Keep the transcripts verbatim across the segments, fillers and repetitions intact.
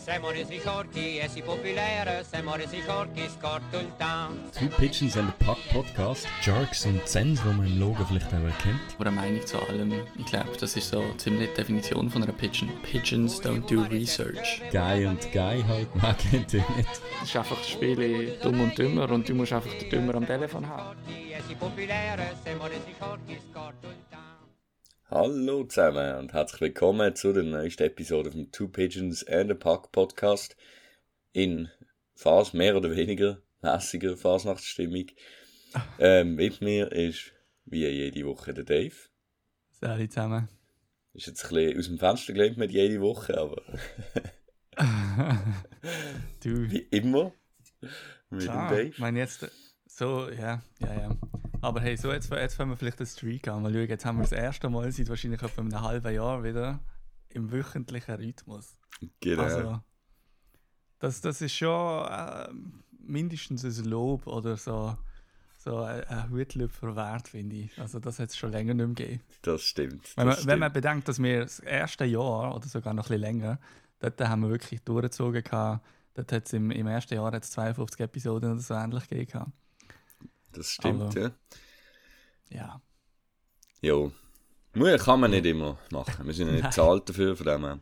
Siamo resi forti e si popolare, siamo resi forti, scorto il town. Two Pigeons and a Puck Podcast. Jerks und Zens, die man im Logo vielleicht auch erkennt. Oder eine Meinung zu allem. Ich glaube, das ist so ziemlich die Definition von einer Pigeon. Pigeons don't do research. Guy und Guy halt, man kennt ihn nicht. Das ist einfach das Spiel dumm und dümmer und du musst einfach den Dümmer am Telefon haben. Hallo zusammen und herzlich willkommen zu der neuesten Episode vom Two Pigeons and a Puck Podcast in fast mehr oder weniger lässiger Fasnachtsstimmung. Ähm, mit mir ist wie jede Woche der Dave. Salut zusammen. Ist jetzt ein bisschen aus dem Fenster gelehnt mit jede Woche, aber du. wie immer mit Klar, dem Dave. Ich meine jetzt so, ja, ja, ja. Aber hey, so jetzt, jetzt fangen wir vielleicht den Streak an. Mal schauen, jetzt haben wir das erste Mal seit wahrscheinlich etwa einem halben Jahr wieder im wöchentlichen Rhythmus. Genau. Also, das, das ist schon äh, mindestens ein Lob oder so, so ein, ein Hutlöpfer wert, finde ich. Also das hat es schon länger nicht mehr gegeben. Das stimmt. Das Wenn man, stimmt. wenn man bedenkt, dass wir das erste Jahr oder sogar noch ein bisschen länger, dort haben wir wirklich durchgezogen gehabt. Dort hat es im, im ersten Jahr hat's zweiundfünfzig Episoden oder so ähnlich gegeben. Das stimmt, Aber, ja. Ja. Jo. Muss kann man nicht immer machen. Wir sind ja nicht bezahlt dafür, von dem her.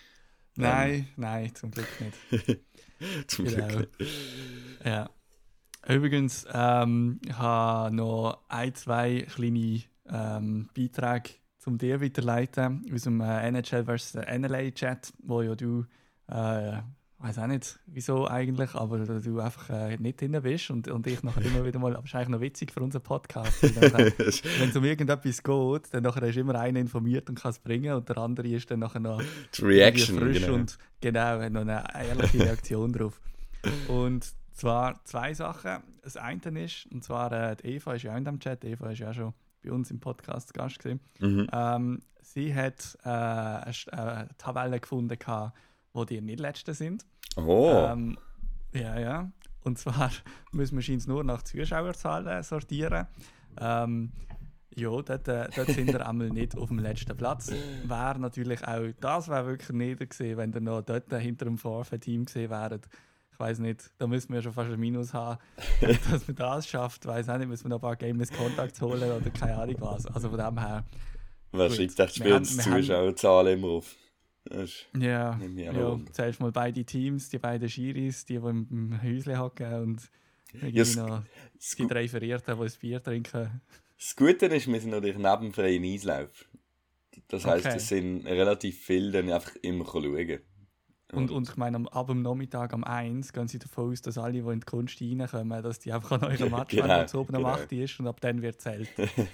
Nein, Ähm. nein, zum Glück nicht. Zum Genau. Glück nicht. Ja. Übrigens, ähm, ich habe noch ein, zwei kleine ähm, Beiträge zum dir weiterleiten aus dem äh, N H L versus. N L A Chat, wo ja du, äh, weiß auch nicht wieso eigentlich, aber du einfach äh, nicht drin bist und, und ich nachher immer wieder mal, aber es ist eigentlich noch witzig für unseren Podcast. Wenn es um irgendetwas geht, dann nachher ist immer einer informiert und kann es bringen und der andere ist dann nachher noch Die Reaction, frisch genau. und genau, hat noch eine ehrliche Reaktion drauf. Und zwar zwei Sachen. Das eine ist, und zwar äh, die Eva ist ja auch in dem Chat, Eva ist ja auch schon bei uns im Podcast Gast gewesen. Mhm. Ähm, sie hat äh, eine, eine Tabelle gefunden, gehabt, wo die nicht letzte sind. Oh. Ähm, ja, ja. Und zwar müssen wir scheinbar nur nach Zuschauerzahlen sortieren. Ähm, ja, dort, äh, dort sind wir einmal nicht auf dem letzten Platz. Wäre natürlich auch, das wäre wirklich nieder gewesen, wenn ihr noch dort hinter dem Vorfeld-Team gesehen wäret. Ich weiß nicht, da müssen wir schon fast ein Minus haben, dass man das schafft. Ich weiß auch nicht, müssen wir noch ein paar Gameless Contacts holen oder keine Ahnung was. Also von dem her. Wer gut. schreibt echt Wir bei haben- uns wir haben- Zuschauerzahlen immer auf? Das ist Ja, Nimm mich auch ja. wunder. Zählst mal beide Teams, die beiden Schiris, die, die im, im Häuschen hocken und irgendwie Ja, das- noch das die Gu- drei Verrierten, die ein Bier trinken. Das Gute ist, wir sind natürlich neben dem freien Eislauf. Das heisst, Okay. es sind relativ viele, die einfach immer schauen. Und, und ich meine, am- ab dem Nachmittag um eins gehen sie davon aus, dass alle, die in die Kunst reinkommen, dass die einfach an eurem Match Genau, werden, der oben am genau. acht ist und ab dann wird zählt.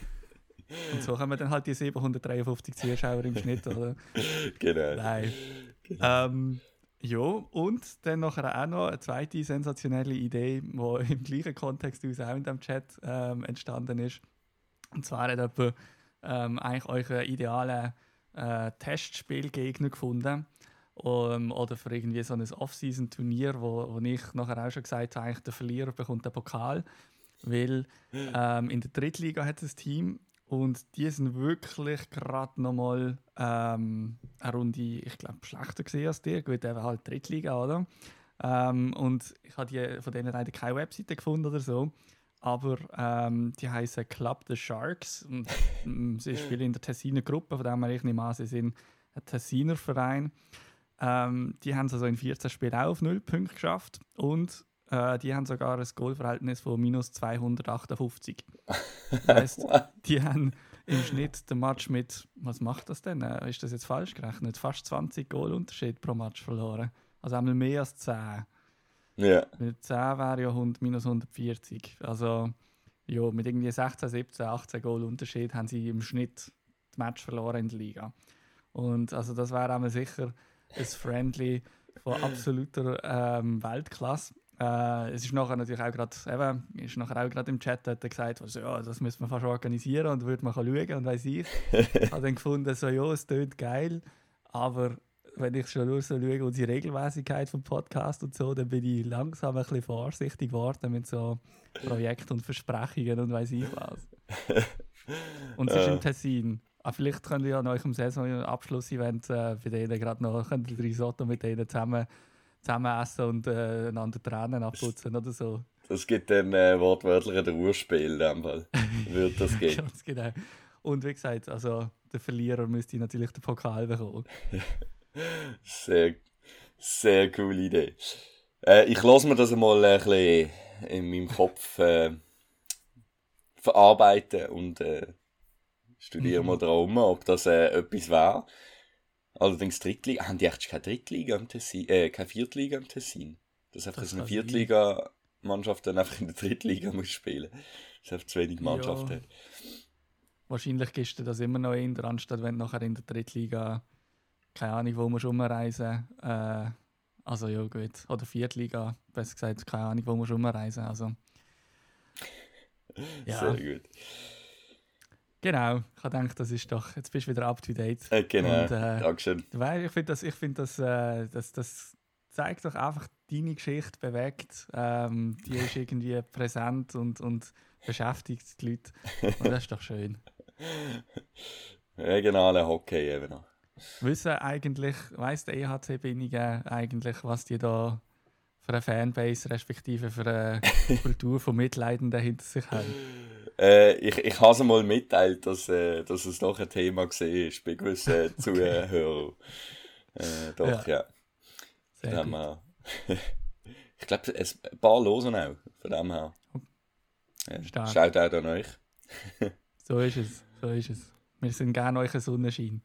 Und so kommen dann halt die siebenhundertdreiundfünfzig Zuschauer im Schnitt, oder? Genau. Nein. Ähm, ja, und dann nachher auch noch eine zweite sensationelle Idee, die im gleichen Kontext aus auch in dem Chat ähm, entstanden ist. Und zwar hat jemand ähm, eigentlich euren idealen äh, Testspielgegner gefunden. Um, oder für irgendwie so ein Off-Season-Turnier, wo, wo ich nachher auch schon gesagt habe, eigentlich der Verlierer bekommt den Pokal. Weil ähm, in der Drittliga hat es ein Team und die sind wirklich gerade nochmal ähm, eine Runde, ich glaube, schlechter gesehen als die. Gut, eben halt Drittliga, oder? Ähm, und ich habe die, von denen leider keine Webseite gefunden oder so. Aber ähm, die heißen Club the Sharks. Und, ähm, sie spielen in der Tessiner Gruppe, von dem her ich nehme an, sie sind ein Tessiner Verein. Ähm, die haben es also in vierzehn Spielen auch auf null Punkte geschafft. Und äh, die haben sogar ein Goalverhältnis von minus zweihundertachtundfünfzig. Das heisst, die haben im Schnitt den Match mit, was macht das denn? Äh, ist das jetzt falsch gerechnet? Fast zwanzig Goal-Unterschied pro Match verloren. Also einmal mehr als zehn. Ja. Mit zehn wäre ja hund- minus hundertvierzig. Also ja, mit irgendwie sechzehn, siebzehn, achtzehn Goal-Unterschied haben sie im Schnitt das Match verloren in der Liga. Und also das wäre einmal sicher ein Friendly von absoluter ähm, Weltklasse. Äh, es ist nachher natürlich auch gerade, eben, ist nachher auch gerade im Chat hat er gesagt, also, ja, das müssen wir fast organisieren und würde man schauen und weiss ich. Ich habe dann gefunden, so, ja, es tönt geil, aber wenn ich schon nur so schaue, unsere Regelmäßigkeit vom Podcast und so, dann bin ich langsam ein bisschen vorsichtig geworden mit so Projekten und Versprechungen und weiss ich was. Und es ist im Tessin. Ah, vielleicht könnt ihr ja an eurem Saisonabschluss-Event äh, bei denen gerade noch könnt ihr Risotto mit denen zusammen zusammen essen und äh, einander Tränen abputzen oder so. Das gibt dann äh, wortwörtlich ein Urspiel, in dem Fall. Würde das gehen. Ganz genau. Und wie gesagt, also der Verlierer müsste natürlich den Pokal bekommen. Sehr, sehr coole Idee. Äh, ich lasse mir das einmal ein bisschen in meinem Kopf äh, verarbeiten und äh, studiere Mhm. mal darum, ob das äh, etwas wäre. Allerdings Drittliga. Haben die echt keine Drittliga im Tessin? Äh, keine Viertliga im Tessin? Dass einfach Das so eine kann sein. Viertliga-Mannschaft dann einfach in der Drittliga muss spielen. Dass einfach zu wenig Mannschaft Ja. hat. Wahrscheinlich gibst du das immer noch in, anstatt wenn du nachher in der Drittliga, keine Ahnung, wo musst du rumreisen. Äh, also ja gut. Oder Viertliga, besser gesagt, keine Ahnung, wo musst du rumreisen. Also, ja, Sehr gut. genau. Ich habe gedacht, das ist doch, jetzt bist du wieder up to date. Äh, genau, Und, äh, Dankeschön. Weil ich finde, das, ich find das, äh, das, das zeigt doch einfach, deine Geschichte bewegt. Ähm, die ist irgendwie präsent und, und beschäftigt die Leute. Und das ist doch schön. Regionale Hockey eben noch. Wissen eigentlich, weiss der E H C Binningen eigentlich, was die da für eine Fanbase respektive für eine Kultur von Mitleidenden hinter sich haben? Äh, ich ich habe es mal mitteilt, dass, äh, dass es noch ein Thema gesehen ist bei gewissen Zuhörern. Äh, doch, ja. Von Sehr dem gut. her. Ich glaube, ein paar hören auch. Von dem her. Ja, Stark. schaut auch an euch. So ist es, so ist es. Wir sind gerne euch ein Sonnenschein.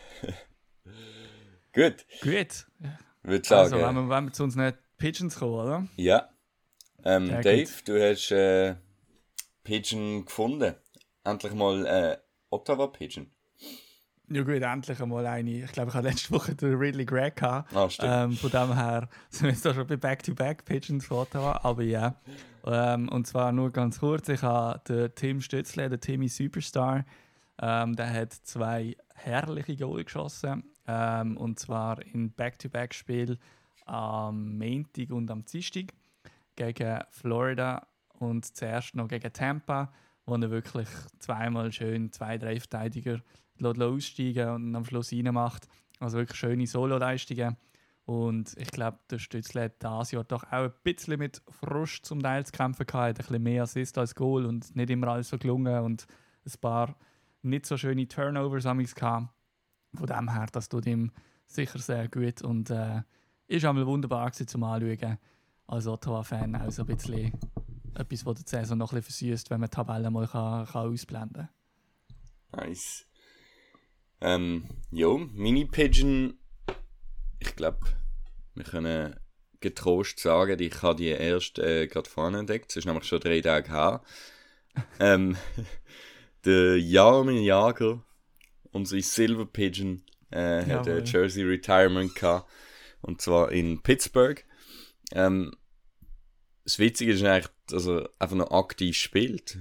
Gut, Gut, würde sagen. also wenn wir, wenn wir zu unseren Pigeons kommen, oder? Ja. Ähm, Sehr Dave, gut. du hast äh, Pigeon gefunden. Endlich mal äh, Ottawa Pigeon. Ja gut, endlich einmal eine. Ich glaube, ich hatte letzte Woche den Ridley Gregg gehabt. Ah, stimmt. Ähm, von dem her sind wir jetzt auch schon bei Back-to-Back Pigeons von Ottawa. Aber ja. Ähm, und zwar nur ganz kurz. Ich habe den Tim Stützle, den Timmy Superstar. Ähm, der hat zwei herrliche Goal geschossen. Ähm, und zwar in Back-to-Back-Spiel am Montag und am Dienstag gegen Florida und zuerst noch gegen Tampa, wo er wirklich zweimal schön zwei, drei Verteidiger lässt aussteigen und am Schluss reinmacht. Also wirklich schöne Solo-Leistungen. Und ich glaube, der Stützle hat dieses Jahr doch auch ein bisschen mit Frust zum Teil zu kämpfen gehabt. Ein bisschen mehr Assist als Goal und nicht immer alles so gelungen und ein paar nicht so schöne Turnovers am gehabt. Von dem her, das tut ihm sicher sehr gut und äh, ist einmal wunderbar gewesen zum Anschauen. Als Ottawa-Fan auch so ein bisschen etwas, was die Saison noch ein bisschen versüßt, wenn man die Tabelle mal kann, kann ausblenden kann. Nice. Ähm, ja, Mini-Pigeon, ich glaube, wir können getrost sagen, ich habe die erst äh, gerade vorne entdeckt. Es ist nämlich schon drei Tage her. ähm, der Jaromir Jagr, unsere Silver Pigeon, äh, hat Jawohl. ein Jersey Retirement gehabt. Und zwar in Pittsburgh. Ähm, das Witzige ist eigentlich, dass er einfach noch aktiv spielt.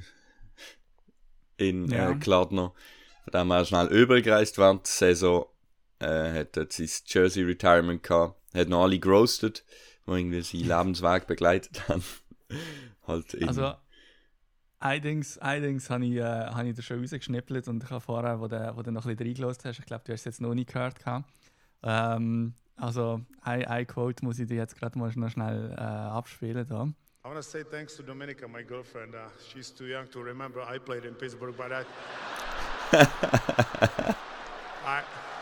In Ja. äh, Gladner. Von dem her schnell übergereist während der Saison. Äh, hat dort sein Jersey Retirement gehabt. Hat noch alle gerostet, die irgendwie seinen Lebensweg begleitet haben. halt in, Also, allerdings, allerdings habe ich, äh, habe ich da schon rausgeschnippelt und ich habe vorher, wo du, wo du noch ein bisschen reingelassen hast, ich glaube, du hast es jetzt noch nie gehört. gehabt. Ähm, also, ein, ein Quote muss ich dir jetzt gerade mal noch schnell äh, abspielen. Da. I want to say thanks to Dominica, my girlfriend. Uh, she's too young to remember I played in Pittsburgh, but I. I.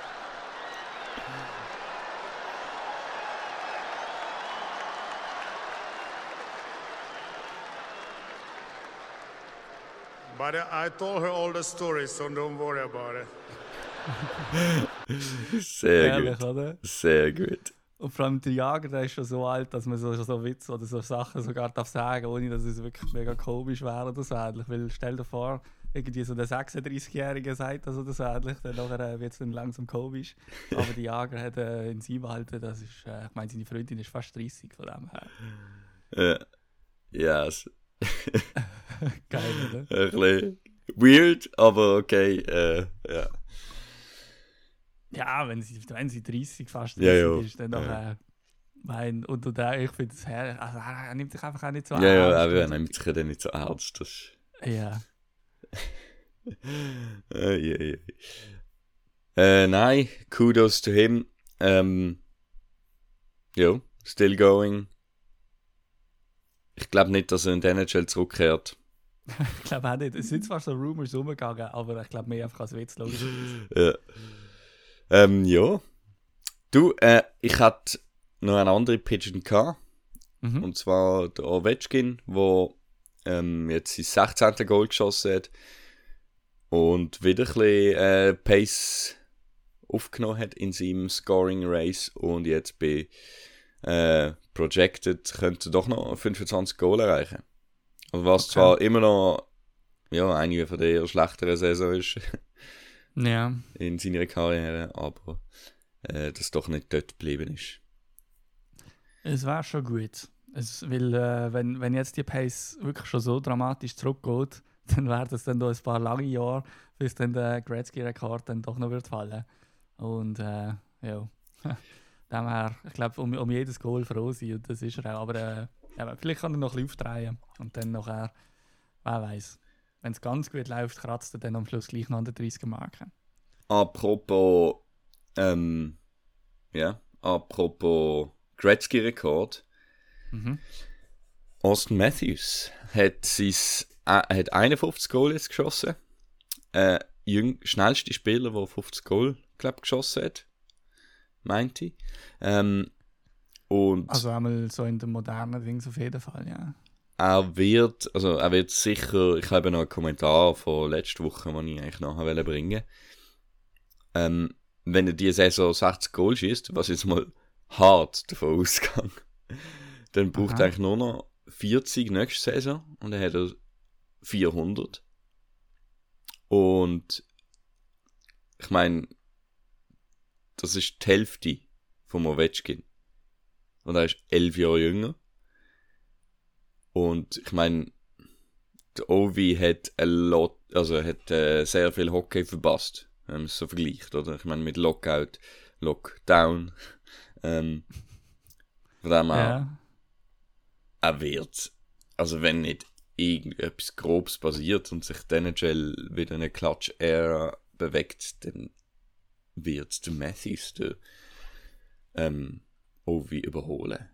But I I told her all the stories, so don't worry about it. sehr Ehrlich, gut. oder? Sehr gut. Und vor allem der Jager, der ist schon so alt, dass man so, so Witze oder so Sachen sogar darf sagen, ohne dass es wirklich mega komisch wäre oder so ähnlich. Weil stell dir vor, irgendwie so der sechsunddreißigjährige sagt das oder so ähnlich, dann nachher wird es dann langsam komisch. Aber der Jager hat äh, in seinem Alter, das ist, äh, ich meine, seine Freundin ist fast dreißig von dem her. Äh, ja, es- Geil, oder? ein bisschen weird, aber okay. Äh, ja. Ja, wenn sie, wenn sie dreißig fast Ja, dreißig ja. ist, dann Ja. nachher. Mein, und, und der, ich finde es her, also er, er nimmt sich einfach auch nicht so Ja, ja, ernst. aber er Und- nimmt sich ja dann nicht so ernst. Das ist... Ja. Äh, ja, ja. Äh, nein, Kudos to him. Ähm, ja, still going. Ich glaube nicht, dass er in die N H L zurückkehrt. Ich glaube auch nicht. Es sind zwar so Rumors rumgegangen, aber ich glaube mehr einfach als Witz, logisch. Ja. Ähm, ja. Du, äh, ich hatte noch eine andere Pigeon gehabt. Mhm. Und zwar der Ovechkin, der ähm, jetzt sein sechzehnten Goal geschossen hat. Und wieder ein bisschen äh, Pace aufgenommen hat in seinem Scoring Race. Und jetzt bei äh, Projected könnte doch noch fünfundzwanzig Goal erreichen. Also was Okay. zwar immer noch ja, eine von der eher schlechteren Saison ist Ja. in seiner Karriere, aber äh, das doch nicht dort geblieben ist. Es wäre schon gut. Es, weil, äh, wenn, wenn jetzt die Pace wirklich schon so dramatisch zurückgeht, dann wäre das dann noch ein paar lange Jahre, bis dann der Gretzky-Rekord dann doch noch wird fallen. Und äh, ja, dem her, ich glaube, um, um jedes Goal froh sein, und das ist er auch. Aber äh, ja, vielleicht kann er noch ein bisschen aufdrehen und dann nachher, wer weiß. Wenn es ganz gut läuft, kratzt er dann am Schluss gleich noch an der dreißiger Marke. Apropos, ähm, ja, apropos Gretzky-Rekord. Mhm. Austin Matthews hat, sein, äh, hat einundfünfzig Goal jetzt geschossen. Äh, jüng, schnellste Spieler, der fünfzig Goal, glaub, geschossen hat. Meinte ich. Ähm, und Also einmal so in den modernen Dings auf jeden Fall, ja. er wird, also er wird sicher, ich habe noch einen Kommentar von letzter Woche, den ich eigentlich nachher bringen wollte. Ähm, wenn er diese Saison sechzig Goal schießt, was jetzt mal hart davon ausgegangen, dann braucht Aha. er eigentlich nur noch vierzig nächste Saison und dann hat er vierhundert. Und ich meine, das ist die Hälfte vom Ovechkin. Und er ist elf Jahre jünger. Und ich meine, der Ovi hat a lot, also hat äh, sehr viel Hockey verpasst, wenn man es so vergleicht, oder? Ich meine, mit Lockout, Lockdown. ähm, von dem her, Ja. er wird, also wenn nicht irgendetwas Grobes passiert und sich die N H L wieder eine Klatsch-Ära bewegt, dann wird der Matthews der ähm, Ovi überholen.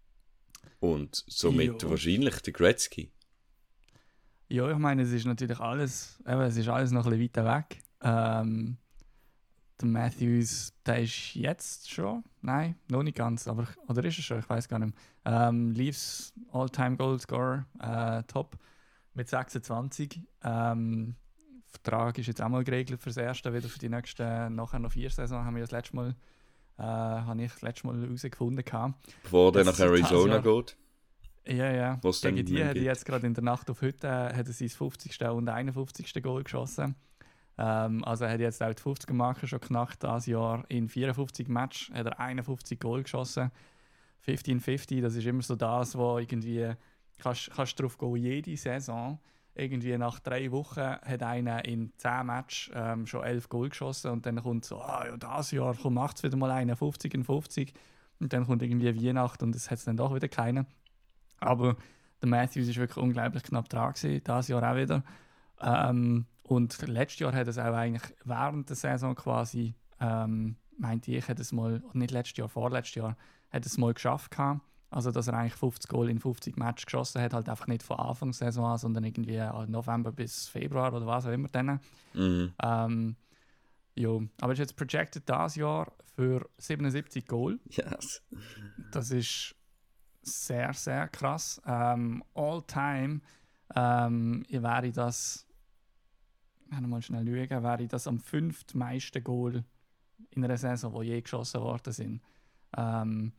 Und somit Jo. wahrscheinlich der Gretzky. Ja, ich meine, es ist natürlich alles, eben, es ist alles noch ein bisschen weiter weg. Ähm, der Matthews, der ist jetzt schon, nein, noch nicht ganz, aber oder ist er schon, ich weiß gar nicht mehr. Ähm, Leafs All-Time Goalscorer, äh, top, mit sechsundzwanzig. Ähm, Vertrag ist jetzt auch mal geregelt für das erste, wieder für die nächsten, nachher noch vier Saison, haben wir das letzte Mal, äh, habe ich das letzte Mal herausgefunden gehabt. Bevor er Das nach ist Arizona das Jahr. geht. Ja, ja. Was dann Gegen die nicht hat er gibt. jetzt gerade in der Nacht auf heute äh, hat er sein fünfzigsten und einundfünfzigsten Goal geschossen. Ähm, also er hat jetzt auch die fünfziger-Marke schon geknackt dieses Jahr. In vierundfünfzig Matches hat er einundfünfzig Goal geschossen. fünfzehn fünfzig, das ist immer so das, wo irgendwie kannst, kannst drauf gehen, jede Saison. Irgendwie nach drei Wochen hat einer in zehn Matches ähm, schon elf Goal geschossen und dann kommt so, ah ja, dieses Jahr macht es wieder mal einer, fünfzig und fünfzig. Und dann kommt irgendwie Weihnachten und es hat dann doch wieder keinen. Aber der Matthews ist wirklich unglaublich knapp dran gewesen, dieses Jahr auch wieder. Ähm, und letztes Jahr hat er es auch eigentlich während der Saison quasi, ähm, meinte ich, hat es mal, nicht letztes Jahr, vorletztes Jahr, hat es mal geschafft gehabt. Also, dass er eigentlich fünfzig Goal in fünfzig Matches geschossen hat, halt einfach nicht von Anfang der Saison an, sondern irgendwie November bis Februar oder was auch immer dann. Mhm. Ähm, jo. Aber ist jetzt projected dieses Jahr für siebenundsiebzig Goal. Yes. Das ist sehr, sehr krass. Ähm, all time ähm, wäre das, ich kann mal schnell schauen, wäre das am fünftmeisten Goal in einer Saison, die je geschossen worden sind. Ähm,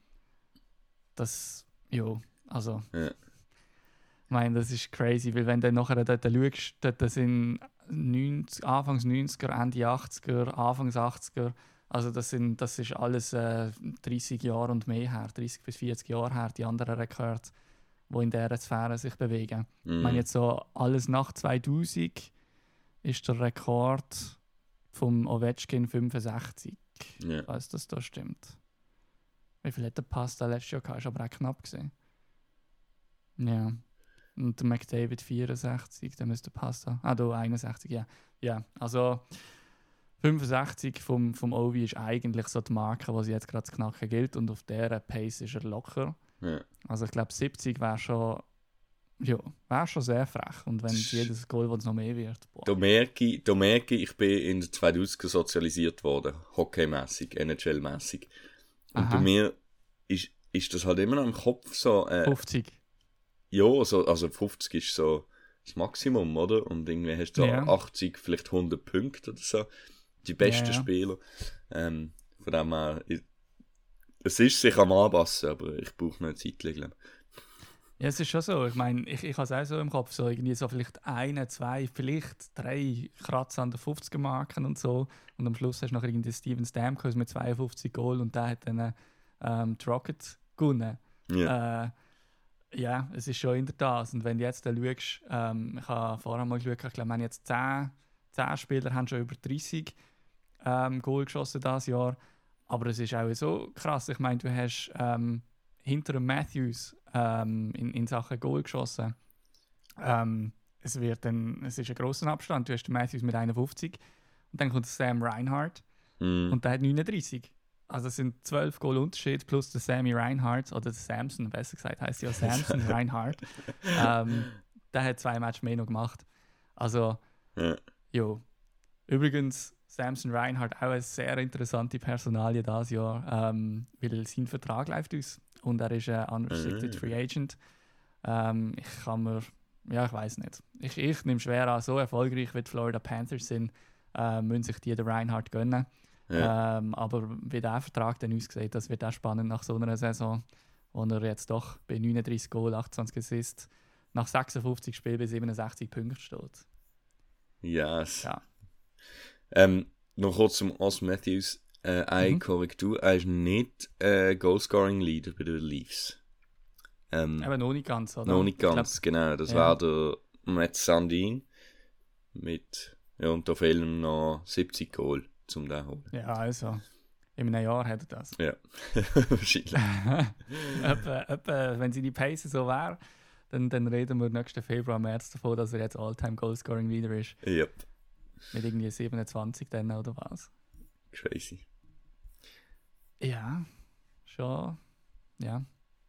das, ja, also, Ja. ich meine, das ist crazy, weil wenn du nachher dort schaust, dort sind neunzig, Anfangs neunziger, Ende achtziger, Anfangs achtziger, also das, sind, das ist alles äh, dreißig Jahre und mehr her, dreißig bis vierzig Jahre her, die anderen Rekorde, die in dieser Sphäre sich bewegen. Mhm. Ich meine jetzt so, alles nach zweitausend ist der Rekord vom Ovechkin fünfundsechzig, Ja. falls das da stimmt. Wie viel hat der Pasta letztes Jahr gehabt? Ist aber auch knapp gesehen. Ja. Und der McDavid vierundsechzig, der müsste Pasta. Ah, da einundsechzig, ja. Ja, also fünfundsechzig vom, vom Ovi ist eigentlich so die Marke, die jetzt gerade zu knacken gilt. Und auf dieser Pace ist er locker. Ja. Also ich glaube, siebzig wäre schon, ja, wär schon sehr frech. Und wenn jedes Goal, das noch mehr wird. Boah. Da merke ich, da merke ich, ich bin in den zweitausender sozialisiert worden. Hockeymäßig, N H L-mäßig. Und Aha. bei mir ist, ist das halt immer noch im Kopf so... Äh, fünfzig. Ja, so, also fünfzig ist so das Maximum, oder? Und irgendwie hast du so Ja. achtzig, vielleicht hundert Punkte oder so. Die besten Ja, ja. Spieler. Ähm, von dem her, ich- es ist sich am Anpassen, aber ich brauche noch eine Zeit, glaube ich. Ja, es ist schon so. Ich meine, ich, ich habe es auch so im Kopf. So irgendwie so vielleicht eine, zwei, vielleicht drei Kratzer an der fünfziger-Marken und so. Und am Schluss hast du noch irgendwie Steven Stamkos mit zweiundfünfzig Goal und der hat dann ähm, die Rockets gewonnen. Ja. Äh, ja, es ist schon in der Tat. Und wenn du jetzt dann schaust, ähm, ich habe vorher mal geschaut, ich glaube, wir haben jetzt zehn, zehn Spieler haben schon über dreißig ähm, Goal geschossen dieses Jahr. Aber es ist auch so krass. Ich meine, du hast ähm, hinter dem Matthews ähm, in, in Sachen Goal geschossen. Ähm, es, wird dann, es ist ein grosser Abstand. Du hast den Matthews mit einundfünfzig und dann kommt Sam Reinhart Mhm. und der hat neununddreißig. Also es sind zwölf Goal Unterschied plus der Sammy Reinhart, oder der Samson, besser gesagt, heißt ja Samson Reinhart. Ähm, der hat zwei Matches mehr noch gemacht. Also, Ja. jo. Übrigens, Samson Reinhart auch eine sehr interessante Personalie dieses Jahr, ähm, weil sein Vertrag läuft aus und er ist ein unrestricted Ah. Free Agent. Ähm, ich kann mir, ja, ich weiß nicht. Ich, ich nehme schwer an, so erfolgreich wie die Florida Panthers sind, äh, müssen sich die den Reinhart gönnen. Ja. Ähm, aber wie der Vertrag dann aussieht, das wird auch spannend nach so einer Saison, wo er jetzt doch bei neununddreißig Goal, achtundzwanzig Assists nach sechsundfünfzig Spielen bei siebenundsechzig Punkten steht. Yes. Ja. Ähm, noch kurz zum Austin Matthews. Äh, eine Mhm. Korrektur. Er ist nicht äh, Goalscoring-Leader bei den Leafs. Ähm, Aber noch nicht ganz, oder? noch nicht Ich ganz, genau. Das ja. war der Matt Sundin. Mit, ja, und da fehlen ihm noch siebzig Goal zum den holen. Glaub, ja, also. In einem Jahr hat er das. Ja, wahrscheinlich. etwa, etwa, wenn seine Pace so wäre, dann, dann reden wir nächsten Februar, März davon, dass er jetzt All-Time Goalscoring Leader ist. Yep. Mit irgendwie siebenundzwanzig dann oder was. Crazy. Ja, schon. Ja.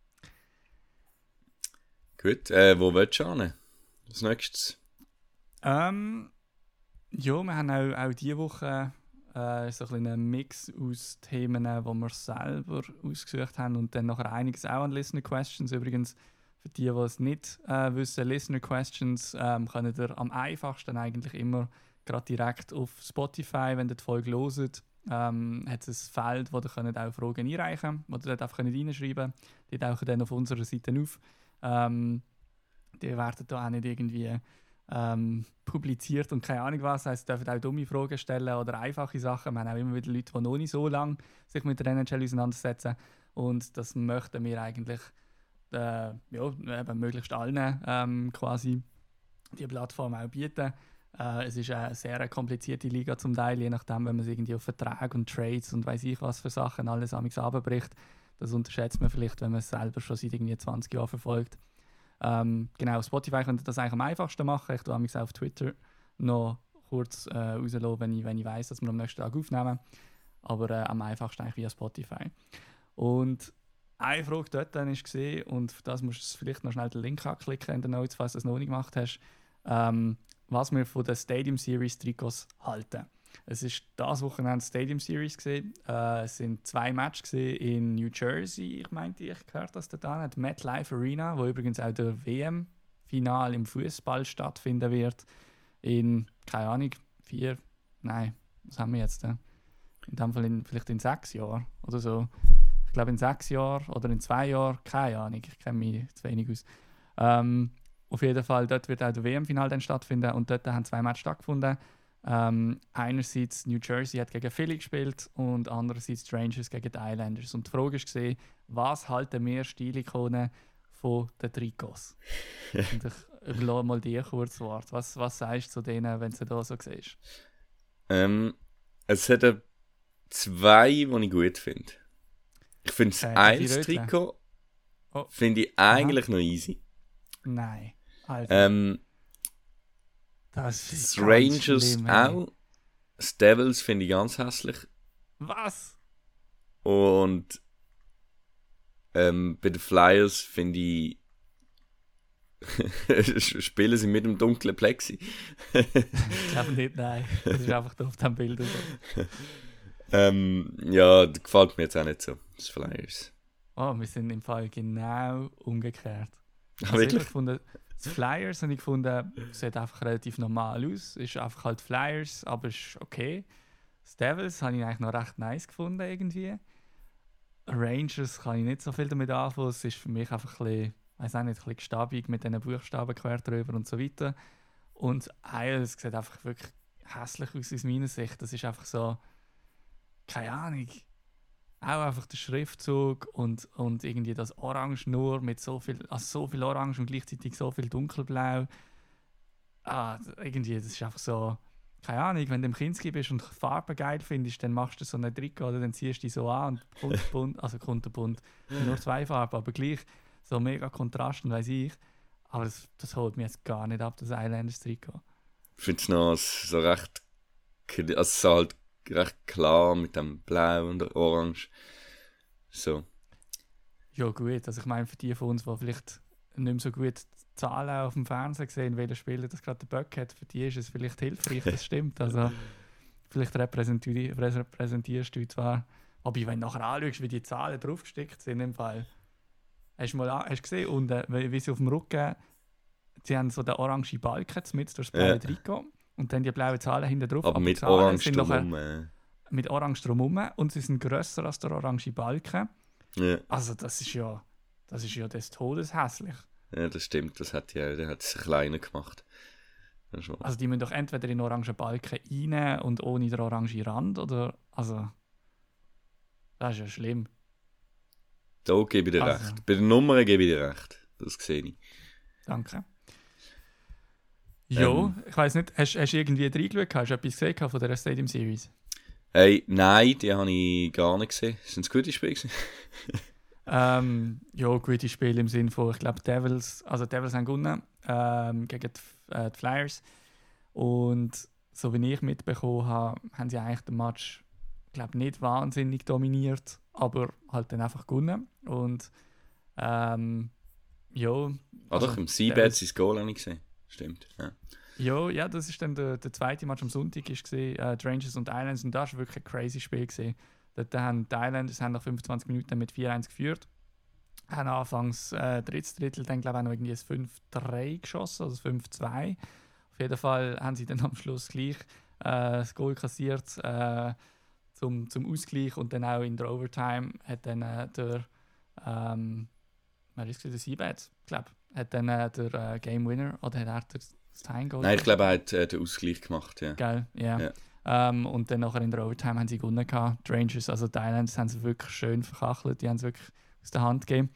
Gut, äh, wo willst du hin? Als nächstes? Ähm, ja, wir haben auch, auch diese Woche äh, so ein bisschen einen Mix aus Themen, die wir selber ausgesucht haben und dann nachher einiges auch an Listener Questions. Übrigens, für die, die es nicht äh, wissen, Listener Questions ähm, könnt ihr am einfachsten eigentlich immer gerade direkt auf Spotify, wenn ihr die Folge hört, ähm, hat es ein Feld, wo ihr könnt auch Fragen einreichen könnt, wo ihr dort einfach reinschreiben könnt. Die tauchen dann auf unserer Seite auf. Ähm, die werden da auch nicht irgendwie ähm, publiziert und keine Ahnung was. Das heisst, sie dürfen auch dumme Fragen stellen oder einfache Sachen. Wir haben auch immer wieder Leute, die noch nicht so lange sich mit der N H L auseinandersetzen. Und das möchten wir eigentlich äh, ja, eben möglichst allen ähm, quasi die Plattform auch bieten. Äh, es ist eine sehr komplizierte Liga zum Teil, je nachdem, wenn man es irgendwie auf Verträge und Trades und weiss ich was für Sachen alles amigs runterbricht. Das unterschätzt man vielleicht, wenn man es selber schon seit irgendwie zwanzig Jahren verfolgt. Ähm, genau, Spotify könnte das eigentlich am einfachsten machen. Ich tue amigs auch auf Twitter noch kurz äh, rauslassen, wenn ich, wenn ich weiss, dass wir am nächsten Tag aufnehmen. Aber äh, am einfachsten eigentlich via Spotify. Und eine Frage dort dann ist gesehen, und für das musst du vielleicht noch schnell den Link anklicken in den Notes, falls du das noch nicht gemacht hast, ähm, was wir von den Stadium Series Trikots halten. Es ist das Wochenende Stadium Series gesehen. Äh, es sind zwei Matches in New Jersey. Ich meinte, ich gehört das da an. Die MetLife Arena, wo übrigens auch der W M-Final im Fußball stattfinden wird. In, keine Ahnung, vier, nein, was haben wir jetzt? Äh? In dem Fall in, vielleicht in sechs Jahren oder so. Ich glaube in sechs Jahren oder in zwei Jahren, keine Ahnung, ich kenne mich zu wenig aus. Ähm, auf jeden Fall, dort wird auch der W M-Final dann stattfinden und dort haben zwei Matches stattgefunden. Ähm, einerseits New Jersey hat gegen Philly gespielt und andererseits die Rangers gegen die Islanders. Und die Frage ist gesehen, was halten wir Stilikonen von den Trikots? Und ich überlasse mal dir kurz Wort. Was, was sagst du zu denen, wenn du sie da so siehst? Ähm, es hat äh, zwei, die ich gut finde. Ich finde das Okay, eins die Rötchen. Trikot Oh. finde ich eigentlich noch easy. Nein. Also, Ähm, das ist das ganz Rangers schlimm, ey. auch. das Devils finde ich ganz hässlich. Was? Und ähm, bei den Flyers finde ich spielen sie mit dem dunklen Plexi. Ich glaube nicht, nein. Das ist einfach da auf dem Bild. So. ähm, ja, das gefällt mir jetzt auch nicht so, das Flyers. Oh, wir sind im Fall genau umgekehrt. Ach, Also wirklich? ich gefunden, das Flyers habe ich gefunden, sieht einfach relativ normal aus. Ist einfach halt Flyers, aber ist okay. Das Devils habe ich eigentlich noch recht nice gefunden irgendwie. Rangers kann ich nicht so viel damit anfangen. Es ist für mich einfach ein bisschen, weiß auch nicht, ein bisschen gestabig mit diesen Buchstaben quer drüber und so weiter. Und Isles sieht einfach wirklich hässlich aus aus meiner Sicht. Das ist einfach so, keine Ahnung. Auch einfach der Schriftzug und, und irgendwie das Orange nur mit so viel, also so viel Orange und gleichzeitig so viel Dunkelblau. Ah, irgendwie, das ist einfach so, keine Ahnung, wenn du im Kinski bist und Farben geil findest, dann machst du so einen Trikot oder dann ziehst du die so an und bunt, bunt, also kunterbunt, nur zwei Farben, aber gleich so mega Kontrasten, weiss ich. Aber das, das holt mir jetzt gar nicht ab, das Islanders-Trikot. Ich finde es noch so recht, also so halt recht klar mit dem Blau und der Orange. So. Ja gut, also ich meine für die von uns, die vielleicht nicht mehr so gut Zahlen auf dem Fernsehen sehen, welcher Spieler das gerade der Böck hat, für die ist es vielleicht hilfreich, das stimmt. Also vielleicht repräsenti- repräsentierst du zwar, aber wenn du nachher anschaust, wie die Zahlen draufgesteckt sind im Fall. Hast du mal an, hast du gesehen, unten, wie, wie sie auf dem Rücken, sie haben so den orangen Balken mit durch das blaue Ja. Trikot und dann die blauen Zahlen hinten drauf. Aber die mit Zahlen Orange sind nachher drumherum. Äh. mit Orange drumherum und sie sind grösser als der orange Balken. Ja. Also das ist ja, das ist ja des Todes hässlich. Ja, das stimmt, das hat ja, der hat es kleiner gemacht. Ja, schon. Also die müssen doch entweder in den orangen Balken rein und ohne den orangen Rand, oder, also, das ist ja schlimm. Da gebe ich dir Also. recht. Bei den Nummern gebe ich dir recht. Das sehe ich. Danke. Jo, Ähm. ich weiss nicht, hast, hast du irgendwie reingeschaut? Hast du etwas gesehen von der Stadium Series? Hey, nein, die habe ich gar nicht gesehen. Sind es gute Spiele gewesen? ähm, ja, gute Spiele im Sinne von, ich glaube, Devils, also Devils haben gewonnen ähm, gegen die, äh, die Flyers. Und so wie ich mitbekommen habe, haben sie eigentlich den Match, glaube nicht wahnsinnig dominiert, aber halt dann einfach gewonnen. Und ähm, ja. Ah, also, doch, im Seabed sein Goal habe ich gesehen. Stimmt, ja. Ja, ja, das ist dann der, der zweite Match am Sonntag, ist gesehen, äh, die Rangers und die Islanders, und das war wirklich ein crazy Spiel gesehen. Dort haben die Islanders haben nach fünfundzwanzig Minuten mit vier eins geführt, haben anfangs äh, drittes Drittel dann glaube ich auch noch irgendwie ein fünf drei geschossen, also fünf zwei. Auf jeden Fall haben sie dann am Schluss gleich äh, das Goal kassiert äh, zum, zum Ausgleich, und dann auch in der Overtime hat dann äh, der ähm, wer ist der Seabed, glaube hat dann äh, der äh, Game Winner, oder hat er das Tying-Goal? Nein, ich glaube, er hat äh, den Ausgleich gemacht, ja. Geil, ja. Ja. Ähm, und dann nachher in der Overtime haben sie gewonnen gehabt. Die Rangers, also die Islanders, haben sie wirklich schön verkachelt, die haben es wirklich aus der Hand gegeben.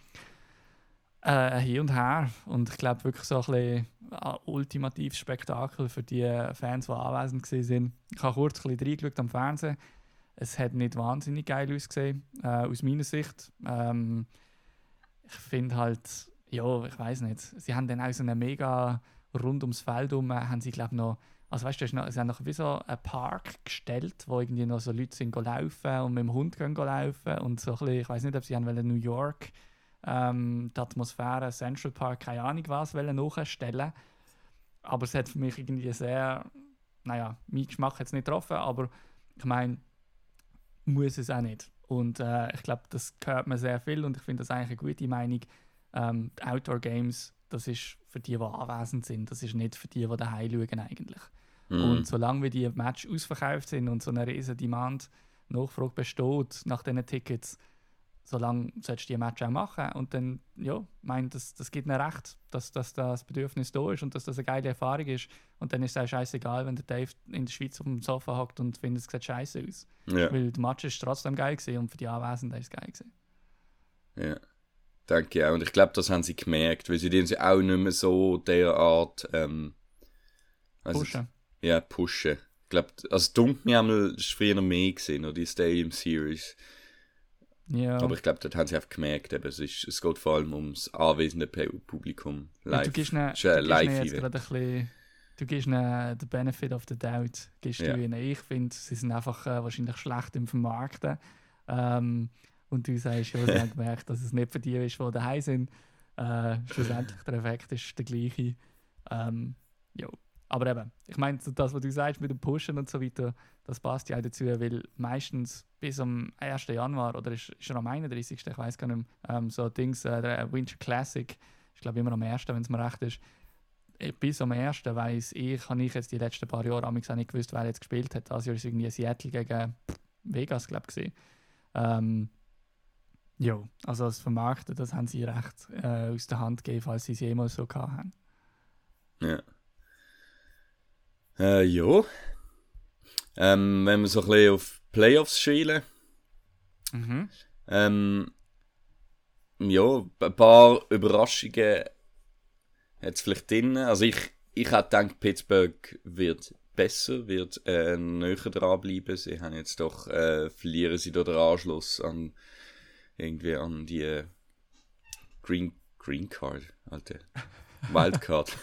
Äh, hin und her. Und ich glaube wirklich so ein bisschen ein ultimatives Spektakel für die Fans, die anwesend waren. Ich habe kurz ein bisschen reingeschaut am Fernsehen. Es hat nicht wahnsinnig geil ausgesehen, äh, aus meiner Sicht. Ähm, ich finde halt, ja, ich weiß nicht. Sie haben dann auch so eine mega rund ums Feld herum, haben sie glaube noch, also weißt du, sie haben noch wie so einen Park gestellt, wo irgendwie noch so Leute sind laufen und mit dem Hund gehen laufen und so ein bisschen, ich weiß nicht, ob sie haben wollen New York, ähm, die Atmosphäre, Central Park, keine Ahnung was, wollen nachstellen. Aber es hat für mich irgendwie sehr, naja, mein Geschmack hat es nicht getroffen, aber ich meine, muss es auch nicht. Und äh, ich glaube, das hört man sehr viel, und ich finde das eigentlich eine gute Meinung. Ähm, die Outdoor Games, das ist für die, die anwesend sind, das ist nicht für die, die daheim schauen eigentlich. Mhm. Und solange wie die Match ausverkauft sind und so eine riesen Demand-Nachfrage besteht nach diesen Tickets, solange solltest du die Match auch machen. Und dann, ja, ich meine, das, das gibt mir recht, dass, dass das Bedürfnis da ist und dass das eine geile Erfahrung ist. Und dann ist es auch scheißegal, wenn der Dave in der Schweiz auf dem Sofa hockt und findet, es sieht scheiße aus. Ja. Weil der Match ist trotzdem geil gewesen und für die Anwesenden ist es geil gewesen. Ja, denke ich auch. Und ich glaube, das haben sie gemerkt, weil sie den sie auch nicht mehr so derart ähm, also, Pushen. Ja, pushen. Ich glaube, also dunkelt mir einmal, das war früher noch mehr gesehen, oder die Stadium Series. Ja. Aber ich glaube, dort haben sie einfach gemerkt, eben, es, ist, es geht vor allem ums anwesende Publikum Ja, live. du gibst ihnen, Es ist ein du gibst ihnen jetzt Live-Event. gerade ein bisschen du gibst ihnen den Benefit of the Doubt. Gibst Ja. du ihnen. Ich finde, sie sind einfach äh, wahrscheinlich schlecht im Vermarkten. Ähm, und du sagst ja, sie haben gemerkt, dass es nicht für die ist, die daheim sind. Äh, schlussendlich der Effekt ist der gleiche. Ähm, jo. Aber eben, ich meine, das, was du sagst mit dem Pushen und so weiter, das passt ja auch dazu, weil meistens bis am ersten Januar oder ist, ist er am einunddreißigsten ich weiß gar nicht mehr, ähm, so Dings, äh, der Winter Classic, ich glaube immer am ersten wenn es mir recht ist. Äh, Bis am ersten weiss ich, habe ich jetzt die letzten paar Jahre amigs auch nicht gewusst, wer jetzt gespielt hat. Also ist irgendwie Seattle gegen Vegas, glaube ich, gesehen. Ähm, ja, also das Vermarkten, das haben sie recht äh, aus der Hand gegeben, falls sie es jemals so gehabt haben. Ja. Äh, ja. Ähm, wenn wir so ein bisschen auf Playoffs schielen. Mhm. Ähm, ja, ein paar Überraschungen hat es vielleicht drin. Also ich, ich hätte gedacht, Pittsburgh wird besser, wird äh, näher dranbleiben. Sie haben jetzt doch, äh, verlieren sie da den Anschluss an irgendwie an die äh, Green, Green Card, alte Wildcard.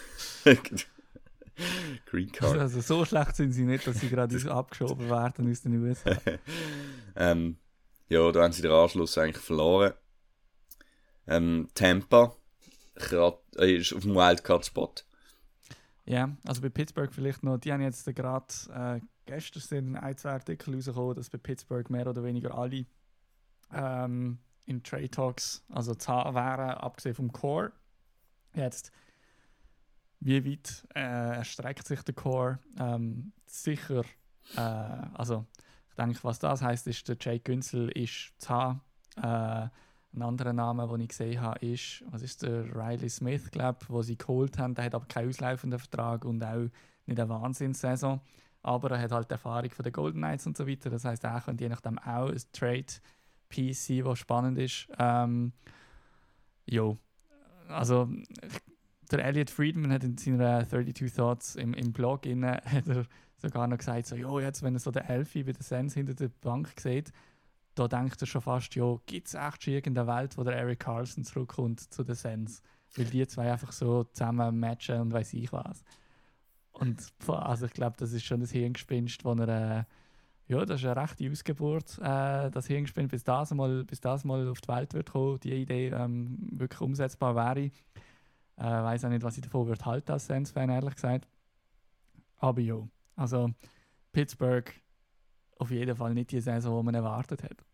Green Card. Also so schlecht sind sie nicht, dass sie gerade abgeschoben werden aus den U S A. ähm, ja, da haben sie den Anschluss eigentlich verloren. Ähm, Tampa grad, äh, ist auf dem Wildcard-Spot. Ja, also bei Pittsburgh vielleicht noch, die haben jetzt gerade, äh, gestern sind ein, zwei Artikel rausgekommen, dass bei Pittsburgh mehr oder weniger alle ähm, in Trade Talks, also Zahlen wären, abgesehen vom Core. Jetzt, wie weit äh, erstreckt sich der Core? Ähm, sicher, äh, also ich denke, was das heisst, ist, der Jake Günzel ist zu haben. Äh, ein anderer Name, den ich gesehen habe, ist, was ist der Riley Smith, glaube ich, den sie geholt haben. Der hat aber keinen auslaufenden Vertrag und auch nicht eine Wahnsinnssaison. Aber er hat halt die Erfahrung von den Golden Knights und so weiter. Das heisst, er könnte je nachdem auch ein Trade-Piece sein, was spannend ist. Ähm, jo, also der Elliot Friedman hat in seiner zweiunddreißig Thoughts im, im Blog inne, hat er sogar noch gesagt, so, jo, jetzt, wenn er so den Elfi bei den Sens hinter der Bank sieht, da denkt er schon fast, ja, gibt es echt schon irgendeine Welt, wo der Erik Karlsson zurückkommt zu den Sens? Weil die zwei einfach so zusammen matchen und weiss ich was. Und also ich glaube, das ist schon das Hirngespinst, wo er, äh, ja, das ist eine rechte Ausgeburt, äh, das Hirngespinst, bis das mal, bis das mal auf die Welt wird kommen, die Idee ähm, wirklich umsetzbar wäre. Ich äh, weiss auch nicht, was ich davon würde halten als Sens-Fan, ehrlich gesagt. Aber ja, also Pittsburgh auf jeden Fall nicht die Saison, die man erwartet hat.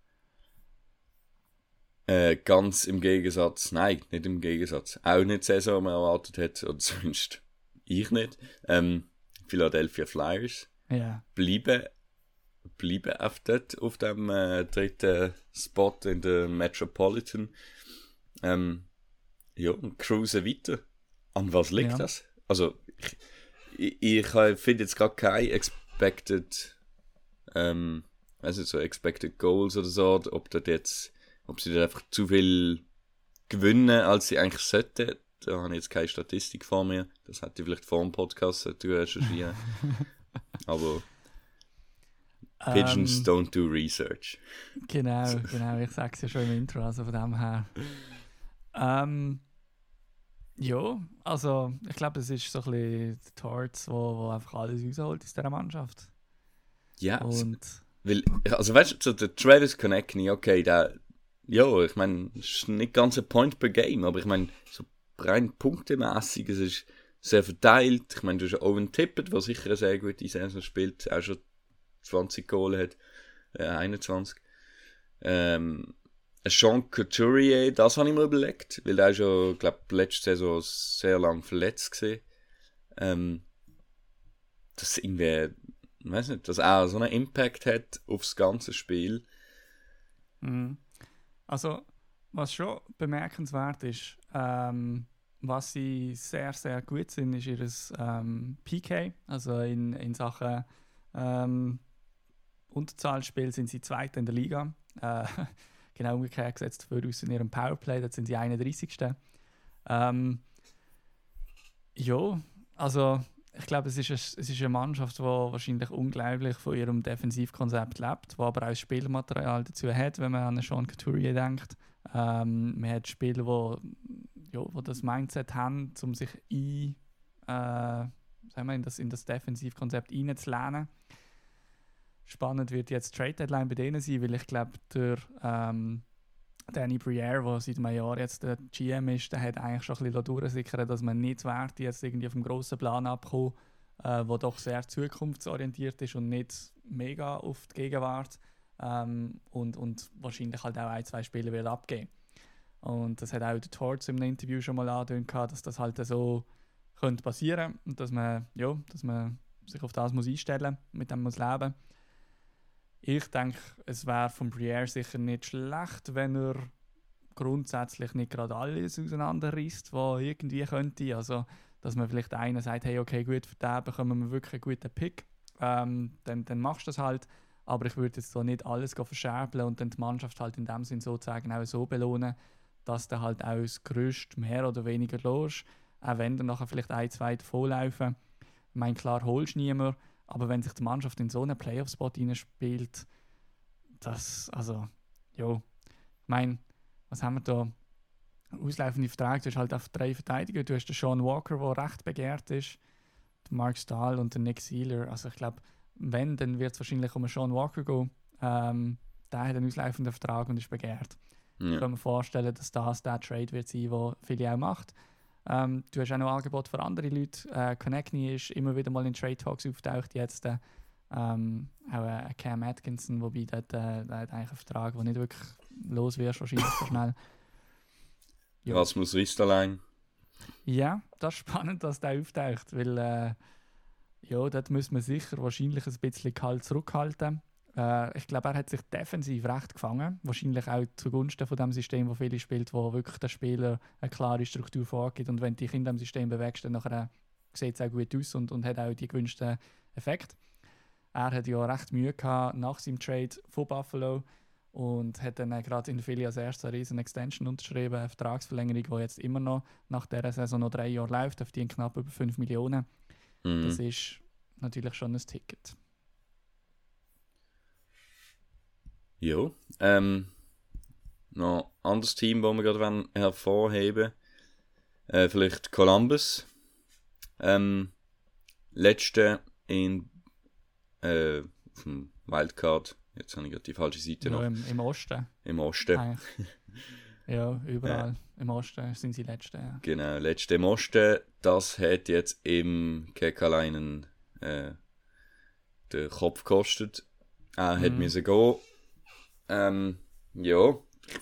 Äh, ganz im Gegensatz, nein, nicht im Gegensatz. Auch nicht die Saison, die man erwartet hat, oder zumindest ich nicht. Ähm, Philadelphia Flyers Ja. bleiben, bleiben auf, dort, auf dem äh, dritten Spot in der Metropolitan. Ähm, ja, und cruisen weiter. An was liegt Ja. das? Also, ich, ich, ich finde jetzt gerade kein Expected, ähm, also so Expected Goals oder so, ob dort jetzt, ob sie da einfach zu viel gewinnen, als sie eigentlich sollten. Da habe ich jetzt keine Statistik vor mir. Das hätte ich vielleicht vor dem Podcast recherchieren. Aber Pigeons Ähm, don't do research. Genau, genau, ich sage es ja schon im Intro, also von dem her. Ähm, ja, also ich glaube, es ist so ein bisschen der Torts, wo, wo einfach alles rausholt aus dieser Mannschaft. Ja, Und weil, also weißt du, so der Travis Konechny, okay, der, ja, ich meine, es ist nicht ganz ein Point per Game, aber ich meine, so rein punktemässig, es ist sehr verteilt. Ich meine, du hast Owen Tippett, der sicher eine sehr gute Saison spielt, auch schon zwanzig Goal hat, äh, einundzwanzig. Ähm, Sean Couturier, das habe ich mir überlegt, weil der ist ja, glaube ich, letzte Saison sehr lang verletzt war. Ähm, das irgendwie, ich weiß nicht, dass er so einen Impact hat aufs ganze Spiel. Mhm. Also, was schon bemerkenswert ist, ähm, was sie sehr, sehr gut sind, ist ihr ähm, P K. Also in, in Sachen ähm, Unterzahlspiel sind sie Zweite in der Liga. Äh, genau umgekehrt gesetzt voraus in ihrem Powerplay, dort sind sie einunddreißigsten Ähm, ja, also ich glaube, es ist, eine, es ist eine Mannschaft, die wahrscheinlich unglaublich von ihrem Defensivkonzept lebt, die aber auch das Spielmaterial dazu hat, wenn man an Sean Couturier denkt. Ähm, man hat Spieler, die ja, wo das Mindset haben, um sich ein, äh, sagen wir, in das, in das Defensivkonzept reinzulernen. Spannend wird jetzt die Trade-Deadline bei denen sein, weil ich glaube, der ähm, Danny Briere, der seit einem Jahr jetzt der G M ist, der hat eigentlich schon ein bisschen durchsickern, dass man nicht Werte jetzt irgendwie auf dem grossen Plan abkommt, äh, wo doch sehr zukunftsorientiert ist und nicht mega auf die Gegenwart ähm, und, und wahrscheinlich halt auch ein, zwei Spiele wird abgeben. Und das hat auch der Torts im Interview schon mal angedeutet, dass das halt so könnte passieren und dass man, ja, dass man sich auf das muss einstellen muss, mit dem muss leben. Ich denke, es wäre von Briere sicher nicht schlecht, wenn er grundsätzlich nicht gerade alles auseinanderreißt, was irgendwie könnte. Also, dass man vielleicht einer sagt, hey, okay, gut, für den bekommen wir wirklich einen guten Pick. Ähm, dann, dann machst du das halt. Aber ich würde jetzt so nicht alles verscherbeln und dann die Mannschaft halt in dem Sinn sozusagen auch so belohnen, dass du halt auch das Größte mehr oder weniger los, auch wenn dann nachher vielleicht ein, zwei davonlaufen. Ich meine, klar holst du niemanden, aber wenn sich die Mannschaft in so einen Playoff-Spot spielt, das, also, ja, ich meine, was haben wir da? Auslaufende Verträge, du hast halt auf drei Verteidiger, du hast den Sean Walker, der recht begehrt ist, den Mark Stahl und den Nick Sealer. Also ich glaube, wenn, dann wird es wahrscheinlich um einen Sean Walker gehen. Ähm, der hat einen auslaufenden Vertrag und ist begehrt. Ja. Ich kann mir vorstellen, dass das der Trade wird sein, den viele auch macht. Ähm, du hast auch noch Angebote für andere Leute. Äh, Konechny ist immer wieder mal in Trade Talks auftaucht jetzt. Äh, ähm, auch äh, Cam Atkinson, wobei der, der, der hat eigentlich einen Vertrag, der nicht wirklich los wird, wahrscheinlich so schnell. Ja. Rasmus Ristolainen. Ja, das ist spannend, dass der auftaucht, weil äh, ja, dort muss man sicher wahrscheinlich ein bisschen kalt zurückhalten. Äh, ich glaube, er hat sich defensiv recht gefangen. Wahrscheinlich auch zugunsten von dem System, das viele spielt, wo wirklich der Spieler eine klare Struktur vorgibt. Und wenn du dich in diesem System bewegst, dann nachher sieht es auch gut aus und, und hat auch die gewünschten Effekte. Er hat ja recht Mühe gehabt nach seinem Trade von Buffalo und hat dann gerade in Philly als erstes eine riesen Extension unterschrieben, eine Vertragsverlängerung, die jetzt immer noch nach dieser Saison noch drei Jahre läuft, auf die knapp über fünf Millionen. Mhm. Das ist natürlich schon ein Ticket. Ja, ähm, noch ein anderes Team, das wir gerade hervorheben wollen. Äh, vielleicht Columbus. Ähm, letzte in äh, auf dem Wildcard. Jetzt habe ich gerade die falsche Seite ja, noch. Im, im Osten. Im Osten. Ja, überall. Ja. Im Osten sind sie letzte. Ja. Genau, letzte im Osten. Das hat jetzt im Kekäläinen äh, den Kopf gekostet. Er mhm. hat müssen gehen. Ähm, ja.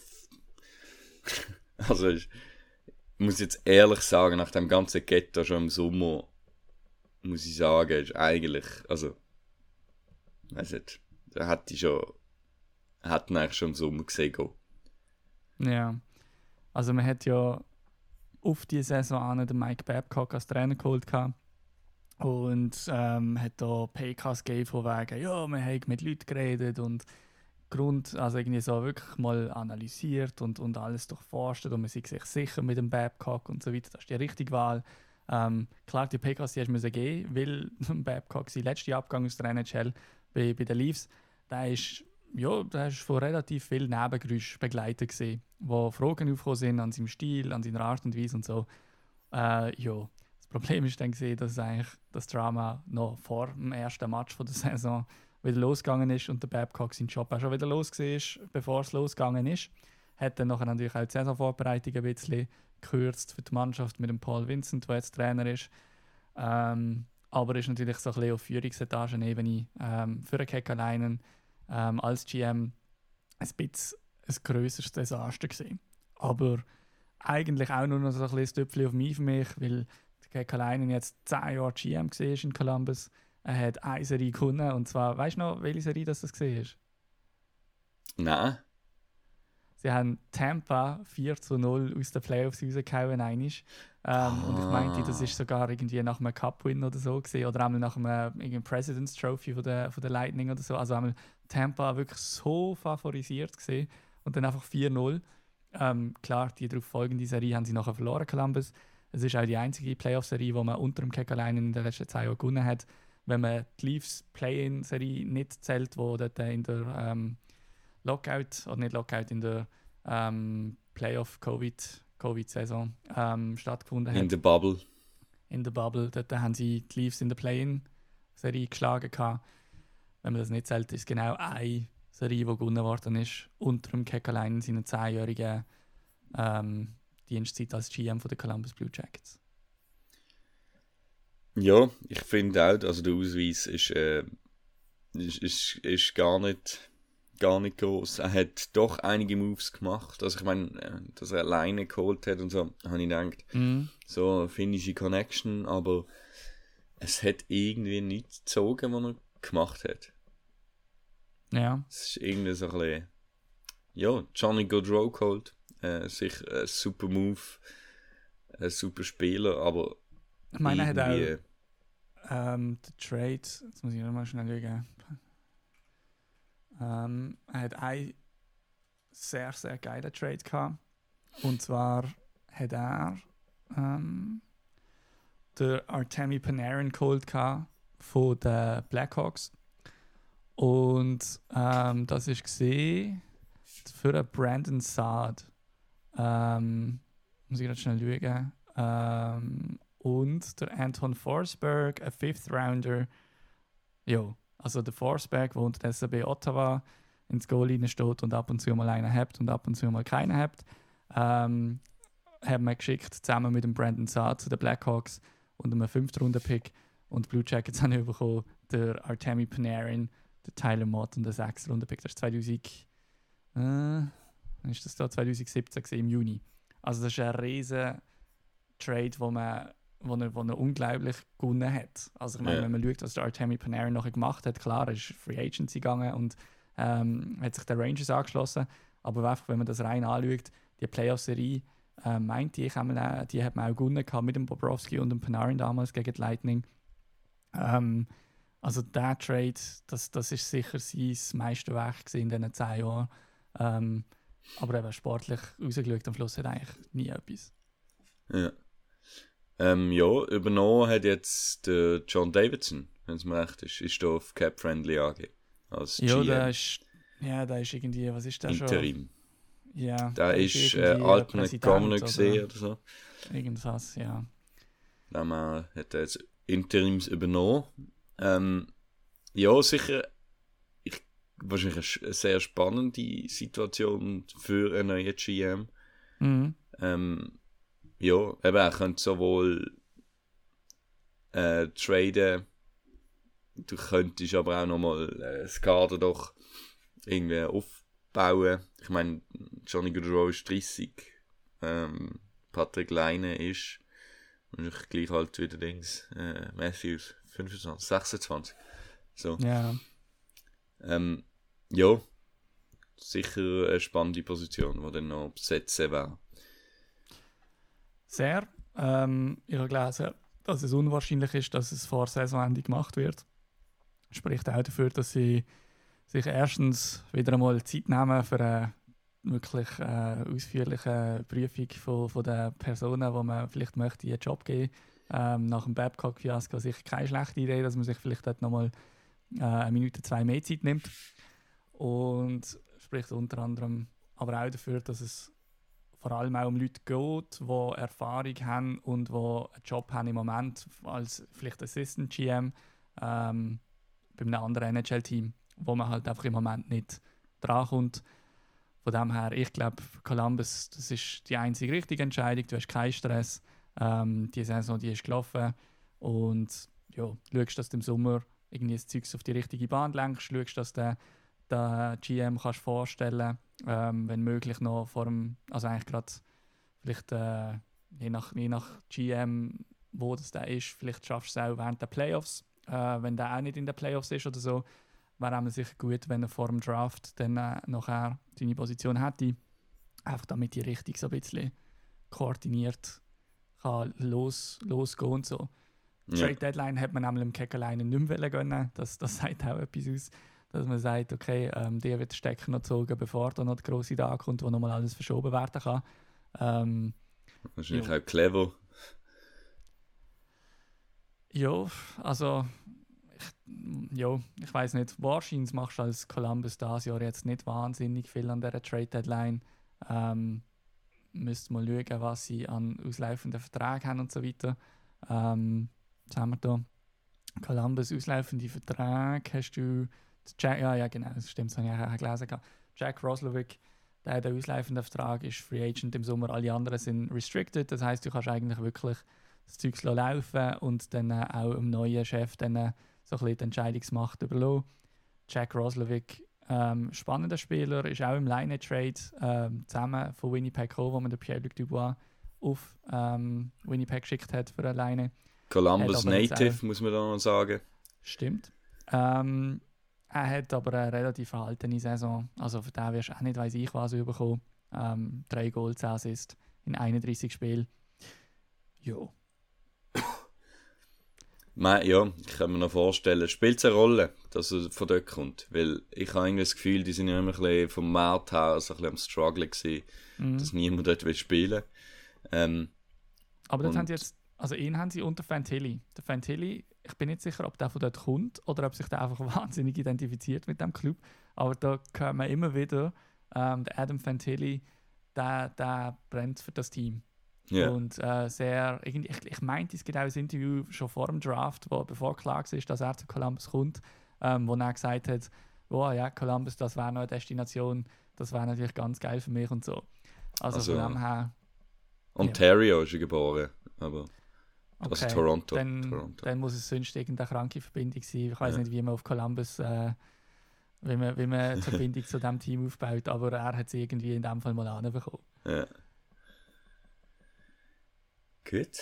Also, ich muss jetzt ehrlich sagen, nach dem ganzen Ghetto schon im Sommer, muss ich sagen, ist eigentlich, also, weiß nicht, da hätte ich schon, hätten eigentlich schon im Sommer gesehen gehen. Ja, also man hat ja auf die Saison an den Mike Babcock als Trainer geholt gehabt. Und ähm, hat da Paycasts gegeben von wegen, ja, wir haben mit Leuten geredet und Grund, also irgendwie so wirklich mal analysiert und, und alles durchforstet und man ist sich sicher mit dem Babcock und so weiter. Das ist die richtige Wahl. Ähm, klar, die Paycasts die hast du geben, weil Babcock sein letzter Abgang aus der N H L bei, bei den Leafs, der ist, ja, der ist von relativ vielen Nebengeräuschen begleitet gewesen, wo Fragen aufgekommen sind an seinem Stil, an seiner Art und Weise und so. Äh, ja. Das Problem ist dann gesehen, dass eigentlich das Drama noch vor dem ersten Match von der Saison wieder losgegangen ist und der Babcock seinen Job auch schon wieder los war, bevor es losgegangen ist. Hat dann nachher natürlich auch die Saisonvorbereitung ein bisschen gekürzt für die Mannschaft mit dem Paul Vincent, der jetzt Trainer ist. Ähm, aber ist natürlich so ein bisschen auf Führungsetagenebene ähm, für den Kekäläinen ähm, als G M ein bisschen ein grösseres Desaster gewesen. Aber eigentlich auch nur noch so ein bisschen das Töpfchen auf mich für mich, weil Kekäläinen jetzt zehn Jahre G M war in Columbus. Er hat eine Serie gewonnen. Und zwar, weißt du noch, welche Serie das war? Nein. Sie haben Tampa vier zu null aus den Playoffs rausgehauen. Ähm, ah. Und ich meinte, das war sogar irgendwie nach einem Cup-Win oder so gewesen, oder einmal nach einem, einem President's Trophy von der, von der Lightning oder so. Also einmal Tampa wirklich so favorisiert gewesen. Und dann einfach vier null. Ähm, klar, die darauf folgende Serie haben sie nachher verloren, Columbus. Es ist auch die einzige Playoff-Serie, die man unter dem Kekäläinen in den letzten zwei Jahren gewonnen hat. Wenn man die Leafs Play-In-Serie nicht zählt, die dort in der ähm, Lockout, oder nicht Lockout, in der ähm, Playoff-Covid-Saison ähm, stattgefunden hat. In der Bubble. in der Bubble. Dort haben sie die Leafs in der Play-In-Serie geschlagen gehabt. Wenn man das nicht zählt, ist es genau eine Serie, die gewonnen worden ist. Unter dem Kekalainen seinen zehnjährigen ähm, Dienstzeit als G M von den Columbus Blue Jackets. Ja, ich finde auch, also der Ausweis ist, äh, ist, ist, ist gar nicht, gar nicht groß. Er hat doch einige Moves gemacht. Also ich meine, dass er alleine geholt hat und so, habe ich gedacht, Mhm. so eine finnische Connection, aber es hat irgendwie nichts gezogen, was er gemacht hat. Ja. Es ist irgendwie so ein bisschen, ja, Johnny Gaudreau geholt. Äh, sicher ein super Move, ein super Spieler, aber Ich meine, er hat irgendwie, auch ähm, den Trade, jetzt muss ich nochmal schnell schauen. Ähm, er hat einen sehr, sehr geilen Trade gehabt. Und zwar hat er ähm, den Artemi Panarin geholt gehabt von den Blackhawks. Und ähm, das ist gesehen für einen Brandon Saad. Ähm, muss ich gerade schnell schauen. Ähm, und der Anton Forsberg, ein Fifth Rounder. Jo, also der Forsberg wohnt jetzt bei Ottawa, ins Goal steht und ab und zu mal einen habt und ab und zu mal keinen habt. Ähm, haben wir geschickt, zusammen mit dem Brandon Saad zu den Blackhawks und einem fünften Runden-Pick. Und die Blue Jackets haben bekommen der Artemi Panarin, der Tyler Mott und der sechsten Runden-Pick. Das ist zweitausend, äh, wann ist das da? zwanzig siebzehn gewesen, im Juni. Also das ist ein riesen Trade, wo man wo er, wo er unglaublich gewonnen hat. Also ich meine, Ja. wenn man schaut, was der Artemi Panarin nachher gemacht hat, klar, er ist Free Agency gegangen und ähm, hat sich den Rangers angeschlossen, aber einfach, wenn man das rein anschaut, die Playoff-Serie, äh, meinte ich, einmal, die hat man auch gewonnen gehabt mit dem Bobrovsky und dem Panarin damals gegen die Lightning. Ähm, also der Trade, das, das ist sicher sein Meisterwerk in diesen zehn Jahren. Ähm, aber eben sportlich rausgeschaut, am Schluss hat eigentlich nie etwas. ja. Ähm, ja, übernommen hat jetzt der John Davidson, wenn es mir recht ist, ist da auf Cap-Friendly A G. Als Ja, G M. der ist, ja, der ist irgendwie, was ist der schon? Interim. Ja, Der ist äh, irgendwie Alternate Präsident Governor oder gesehen oder so. Irgendwas, ja. Dann hat er jetzt Interims übernommen. Ähm, ja, sicher ich, wahrscheinlich eine sehr spannende Situation für einen neuen G M. Mhm. Ähm, ja, eben, er könnte sowohl äh, traden, du könntest aber auch nochmal äh, das Kader doch irgendwie aufbauen. Ich meine, Johnny Gaudreau ist dreißig, ähm, Patrick Laine ist wahrscheinlich gleich alt wie der Dings, äh, Matthews fünfundzwanzig, sechsundzwanzig. So. Ja. Ähm, ja, sicher eine spannende Position, die dann noch besetzen wäre. Sehr. Ähm, ich habe gelesen, dass es unwahrscheinlich ist, dass es vor Saisonende gemacht wird. Spricht auch dafür, dass sie sich erstens wieder einmal Zeit nehmen für eine wirklich äh, ausführliche Prüfung von, von den Personen, die man vielleicht möchte, einen Job geben. Ähm, nach dem Babcock-Fiasko sicher keine schlechte Idee, dass man sich vielleicht dort nochmal äh, eine Minute, zwei mehr Zeit nimmt. Und spricht unter anderem aber auch dafür, dass es vor allem auch um Leute geht, die Erfahrung haben und die einen Job haben im Moment als vielleicht Assistant G M ähm, bei einem anderen N H L-Team, wo man halt einfach im Moment nicht drankommt. Von dem her, ich glaube, Columbus, das ist die einzige richtige Entscheidung. Du hast keinen Stress. Ähm, die Saison, die ist gelaufen. Und ja, schaust, dass du im Sommer irgendwie das Zeug auf die richtige Bahn lenkst. Schaust, dass du den G M kannst vorstellen, ähm, wenn möglich noch vor dem, also eigentlich gerade vielleicht äh, je, nach, je nach G M, wo das da ist, vielleicht schaffst du es auch während der Playoffs. Äh, wenn der auch nicht in den Playoffs ist oder so, wäre es sicher gut, wenn er vor dem Draft dann äh, nachher seine Position hätte. Einfach damit die richtig so ein bisschen koordiniert kann los, losgehen und so. Die Ja. Trade Deadline hat man nämlich im Kekalainen nicht mehr gönnen. Das, das sagt auch etwas aus. Dass man sagt, okay, ähm, der wird Stecker noch gezogen, bevor da noch der grosse Tag kommt, wo nochmal alles verschoben werden kann. Ähm, Wahrscheinlich ja. auch clever. Ja, also ich, ja, ich weiß nicht. Wahrscheinlich machst du als Columbus dieses Jahr jetzt nicht wahnsinnig viel an dieser Trade Deadline. Ähm, müsst mal schauen, was sie an auslaufenden Verträgen haben und so weiter. Ähm, was haben wir da? Columbus auslaufende Vertrag. Hast du... Jack, ja, ja, genau, das stimmt, das habe ich auch gelesen. Jack Roslovic, der hat einen auslaufenden Vertrag, ist Free Agent im Sommer. Alle anderen sind restricted. Das heisst, du kannst eigentlich wirklich das Zeug laufen und dann äh, auch dem neuen Chef dann, äh, so ein bisschen die Entscheidungsmacht überlassen. Jack Roslovic, ähm, spannender Spieler, ist auch im Line-Trade ähm, zusammen von Winnipeg gekommen, wo man den Pierre-Luc Dubois auf ähm, Winnipeg geschickt hat für alleine. Columbus Native, muss man da noch sagen. Stimmt. Ähm, er hat aber eine relativ verhaltene Saison. Also von der wirst du auch nicht weiss ich was bekommen. Ähm, drei Goals, zehn Assists in einunddreißig Spielen. Jo. Ja, ich kann mir noch vorstellen, spielt es eine Rolle, dass er von dort kommt? Weil ich habe irgendwie das Gefühl, die sind ja immer ein bisschen vom Markt her so ein bisschen am Struggle gewesen, mhm. dass niemand dort will spielen. Ähm, aber das haben sie jetzt, also ihn haben sie unter Fantilli. Der Fantilli, ich bin nicht sicher, ob der von dort kommt oder ob sich der einfach wahnsinnig identifiziert mit dem Club. Aber da hört man immer wieder, ähm, der Adam Fantilli, der, der brennt für das Team. Yeah. Und äh, sehr, irgendwie, ich, ich meinte, es gibt auch ein Interview schon vor dem Draft, wo, bevor klar war, dass er zu Columbus kommt, ähm, wo er gesagt hat, oh ja, Columbus, das wäre noch eine Destination, das wäre natürlich ganz geil für mich und so. Also, also von dem her... Ontario ja. ist er geboren, aber okay. das ist Toronto. Dann, Toronto. Dann muss es sonst irgendeine kranke Verbindung sein. Ich weiß ja. nicht, wie man auf Columbus, äh, wie man, wie man eine Verbindung zu diesem Team aufbaut, aber er hat sie irgendwie in dem Fall mal anbekommen. Ja. Gut.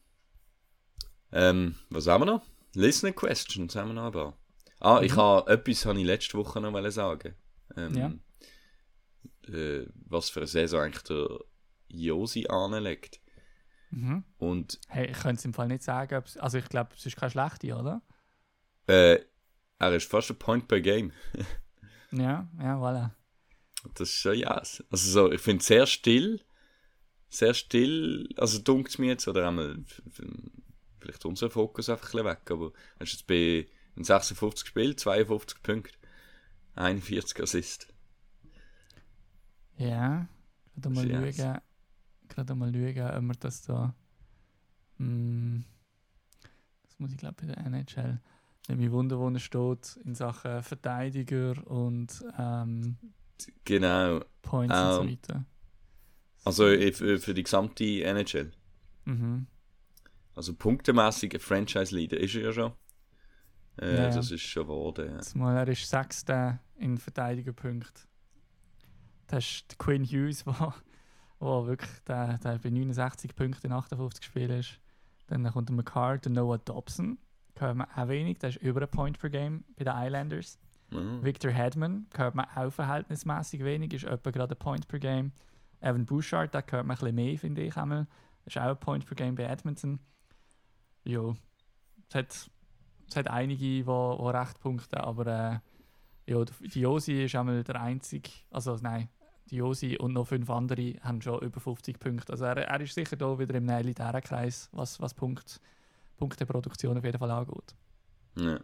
Ähm, was haben wir noch? Listener Questions haben wir noch ein paar. Ah, mhm. ich habe etwas habe ich letzte Woche noch sagen. Ähm, ja. äh, was für eine Saison eigentlich der Josi anlegt. Mhm. Und hey, ich könnte es im Fall nicht sagen, ob's, also ich glaube, es ist keine schlechte, oder? Äh, er ist fast ein Point per Game. ja, ja, voilà. Das ist schon ja. Yes. Also so, ich finde es sehr still. Sehr still, also dunkt es mir jetzt, oder einmal vielleicht unser Fokus einfach ein bisschen weg, aber hast jetzt bei sechsundfünfzig Spielen, zweiundfünfzig Punkte, einundvierzig Assists. Ja, gerade mal yes. schauen, gerade mal schauen, ob wir das da, hm, das muss ich glaube bei der N H L, wenn mich wundern, wo er steht in Sachen Verteidiger und ähm, genau. Points um. und so weiter. Also für die gesamte N H L. Mhm. Also punktemäßig ein Franchise-Leader ist er ja schon. Äh, ja. Das ist schon geworden. Ja. Zumal er ist Sechster in Verteidigerpunkten. Das ist Quinn Hughes, der wo wirklich der, der bei neunundsechzig Punkten in achtundfünfzig Spielen ist. Dann kommt der McCart, der Noah Dobson. Hört man auch wenig, der ist über ein Point per Game bei den Islanders. Mhm. Victor Hedman hört man auch verhältnismäßig wenig, ist etwa gerade ein Point per Game. Evan Bouchard, da gehört man ein bisschen mehr, finde ich. Einmal. Das ist auch ein Point per Game bei Edmonton. Ja, es hat, es hat einige, die, die recht punkten, aber äh, ja, die Josi ist einmal der einzige, also nein, die Josi und noch fünf andere haben schon über fünfzig Punkte. Also er, er ist sicher da wieder im elitären Kreis, was, was Punkt, Punkteproduktion auf jeden Fall angeht. Ja.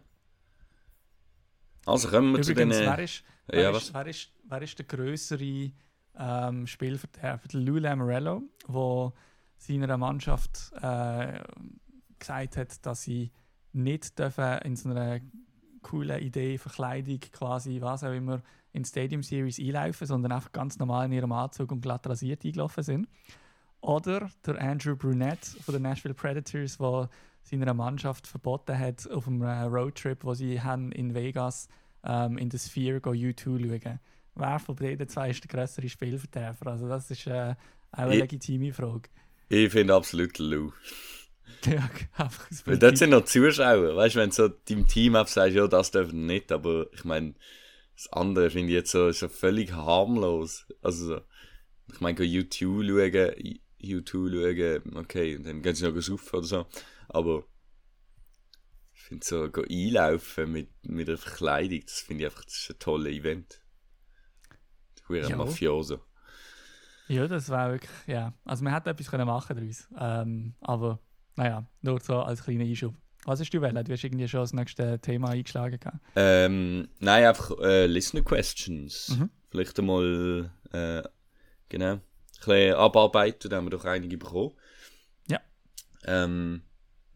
Also kommen wir Übrigens, zu den... Wer ist, wer, ja, ist, wer, ist, wer ist der grössere ähm, Spielverderber? Der Lou Lamoriello, der seiner Mannschaft äh, gesagt hat, dass sie nicht dürfen in so einer coolen Idee, Verkleidung quasi, was auch immer, in die Stadium Series einlaufen, sondern einfach ganz normal in ihrem Anzug und glatt rasiert eingelaufen sind. Oder der Andrew Brunette von den Nashville Predators, der seiner Mannschaft verboten hat, auf einem Roadtrip, wo sie haben in Vegas ähm, in der Sphere go U zwei schauen. Wer von beiden zwei ist der grössere Spielverderber? Also das ist äh, auch eine ich, legitime Frage. Ich finde absolut Lou. Ja, einfach das Weil dort sind noch Zuschauer. Weißt du, wenn du so deinem Team absagst, ja, das dürfen nicht, aber ich meine, das andere finde ich jetzt so, so völlig harmlos. Also, so, ich meine, U zwei schauen, U zwei schauen, okay, und dann gehen sie noch saufen oder so. Aber ich finde so, go einlaufen mit, mit einer Verkleidung, das finde ich einfach, das ist ein tolles Event. Das ist ein Mafioso. Ja, das war wirklich, ja. Also man hätte etwas machen daraus. Ähm, aber naja, nur so als kleiner Einschub. Was hast du wählen? Du hast irgendwie schon das nächste Thema eingeschlagen. Ähm, nein, einfach äh, Listener Questions. Mhm. Vielleicht einmal, äh, genau, ein bisschen abarbeiten, da haben wir doch einige bekommen. Ja. Ähm,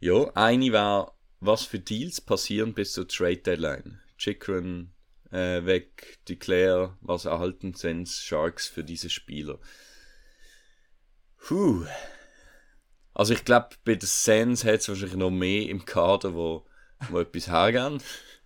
Ja, eine wäre, was für Deals passieren bis zur Trade Deadline. Chikrin äh, weg, Duclair, was erhalten Sens Sharks für diese Spieler? Puh. Also ich glaube, bei den Sens hat es wahrscheinlich noch mehr im Kader, wo, wo etwas hergeben.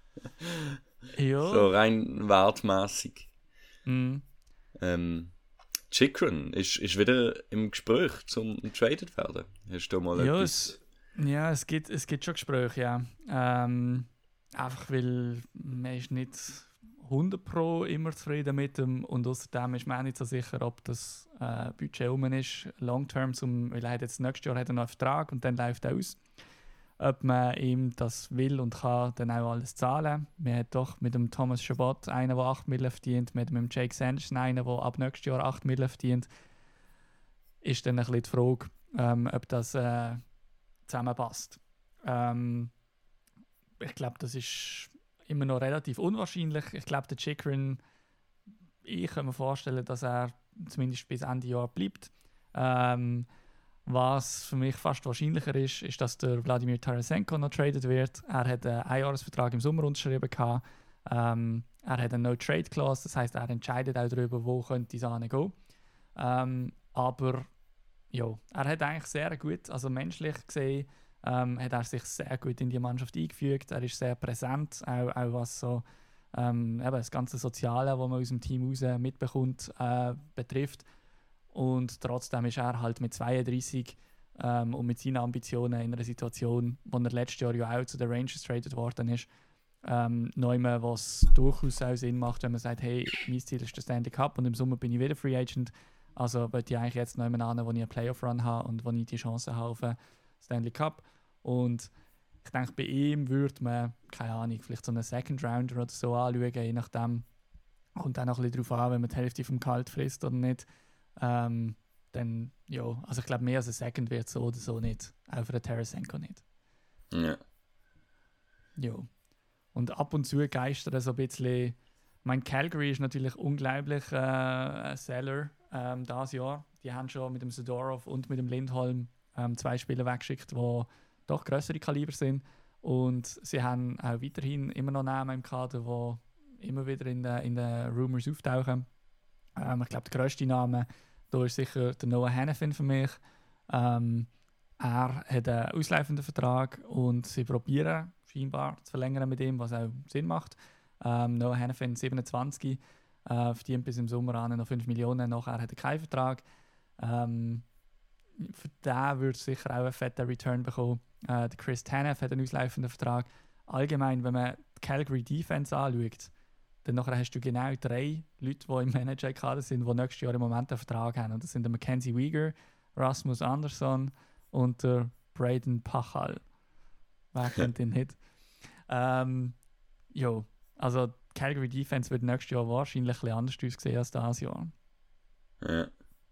Ja. So rein wertmässig. Mhm. Ähm, Chikrin ist, ist wieder im Gespräch zum traded werden. Hast du mal Ja, etwas... es, ja es, gibt, es gibt schon Gespräche, ja. Ähm, einfach weil man ist nicht hundert Pro immer zufrieden mit dem und außerdem ist man auch nicht so sicher, ob das äh, Budget rum ist, long term, zum, weil er hat jetzt nächstes Jahr hat er noch einen Vertrag und dann läuft er aus. Ob man ihm das will und kann, dann auch alles zahlen. Wir haben doch mit dem Thomas Chabot einen, der acht Millionen verdient, mit dem Jake Sanderson einen, der ab nächstes Jahr acht Millionen verdient. Ist dann ein bisschen die Frage, ähm, ob das äh, zusammenpasst. Ähm, ich glaube, das ist immer noch relativ unwahrscheinlich. Ich glaube, der Chikrin, ich kann mir vorstellen, dass er zumindest bis Ende Jahr bleibt. Ähm, was für mich fast wahrscheinlicher ist, ist, dass der Wladimir Tarasenko noch traded wird. Er hat einen Einjahresvertrag im Sommer unterschrieben. Ähm, er hat eine No-Trade-Clause, das heisst, er entscheidet auch darüber, wo könnte die Sahne gehen. Ähm, aber ja, er hat eigentlich sehr gut, also menschlich gesehen, ähm, hat er sich sehr gut in die Mannschaft eingefügt. Er ist sehr präsent, auch, auch was so ähm, eben das ganze Soziale, was man aus dem Team raus mitbekommt, äh, betrifft. Und trotzdem ist er halt mit zweiunddreißig ähm, und mit seinen Ambitionen in einer Situation, wo er letztes Jahr ja auch zu den Rangers traded worden ist, ähm, noch immer, was durchaus auch Sinn macht, wenn man sagt, hey, mein Ziel ist der Stanley Cup und im Sommer bin ich wieder Free Agent. Also wollte ich eigentlich jetzt noch immer an, wo ich einen Playoff-Run habe und wo ich die Chance habe auf einen Stanley Cup. Und ich denke, bei ihm würde man, keine Ahnung, vielleicht so einen Second Rounder oder so anschauen, je nachdem. Kommt auch noch ein bisschen darauf an, wenn man die Hälfte vom Gehalt frisst oder nicht. Ähm, dann, ja, also ich glaube, mehr als ein Second wird so oder so nicht. Auch für den Tarasenko nicht. Ja. Ja. Und ab und zu geistert so ein bisschen. Mein Calgary ist natürlich unglaublich äh, ein Seller ähm, dieses Jahr. Die haben schon mit dem Zadorov und mit dem Lindholm ähm, zwei Spieler weggeschickt, die doch grössere Kaliber sind. Und sie haben auch weiterhin immer noch Namen im Kader, die immer wieder in den in de Rumors auftauchen. Ähm, ich glaube, der grösste Name da ist sicher der Noah Hanifin für mich. Ähm, er hat einen auslaufenden Vertrag und sie probieren scheinbar zu verlängern mit ihm, was auch Sinn macht. Ähm, Noah Hanifin, siebenundzwanzig, äh, verdient bis im Sommer an noch fünf Millionen, nachher hat er keinen Vertrag. Ähm, für den würde sicher auch einen fetten Return bekommen. Äh, der Chris Tanev hat einen auslaufenden Vertrag. Allgemein, wenn man die Calgary Defense anschaut, dann nachher hast du genau drei Leute, die im Manager-Kader sind, die nächstes Jahr im Moment einen Vertrag haben. Und das sind der Mackenzie Weegar, Rasmus Andersson und der Braden Pachal. Wer kennt ihn nicht? Ähm, ja, also die Calgary Defense wird nächstes Jahr wahrscheinlich ein bisschen anders aussehen als dieses Jahr. Ja.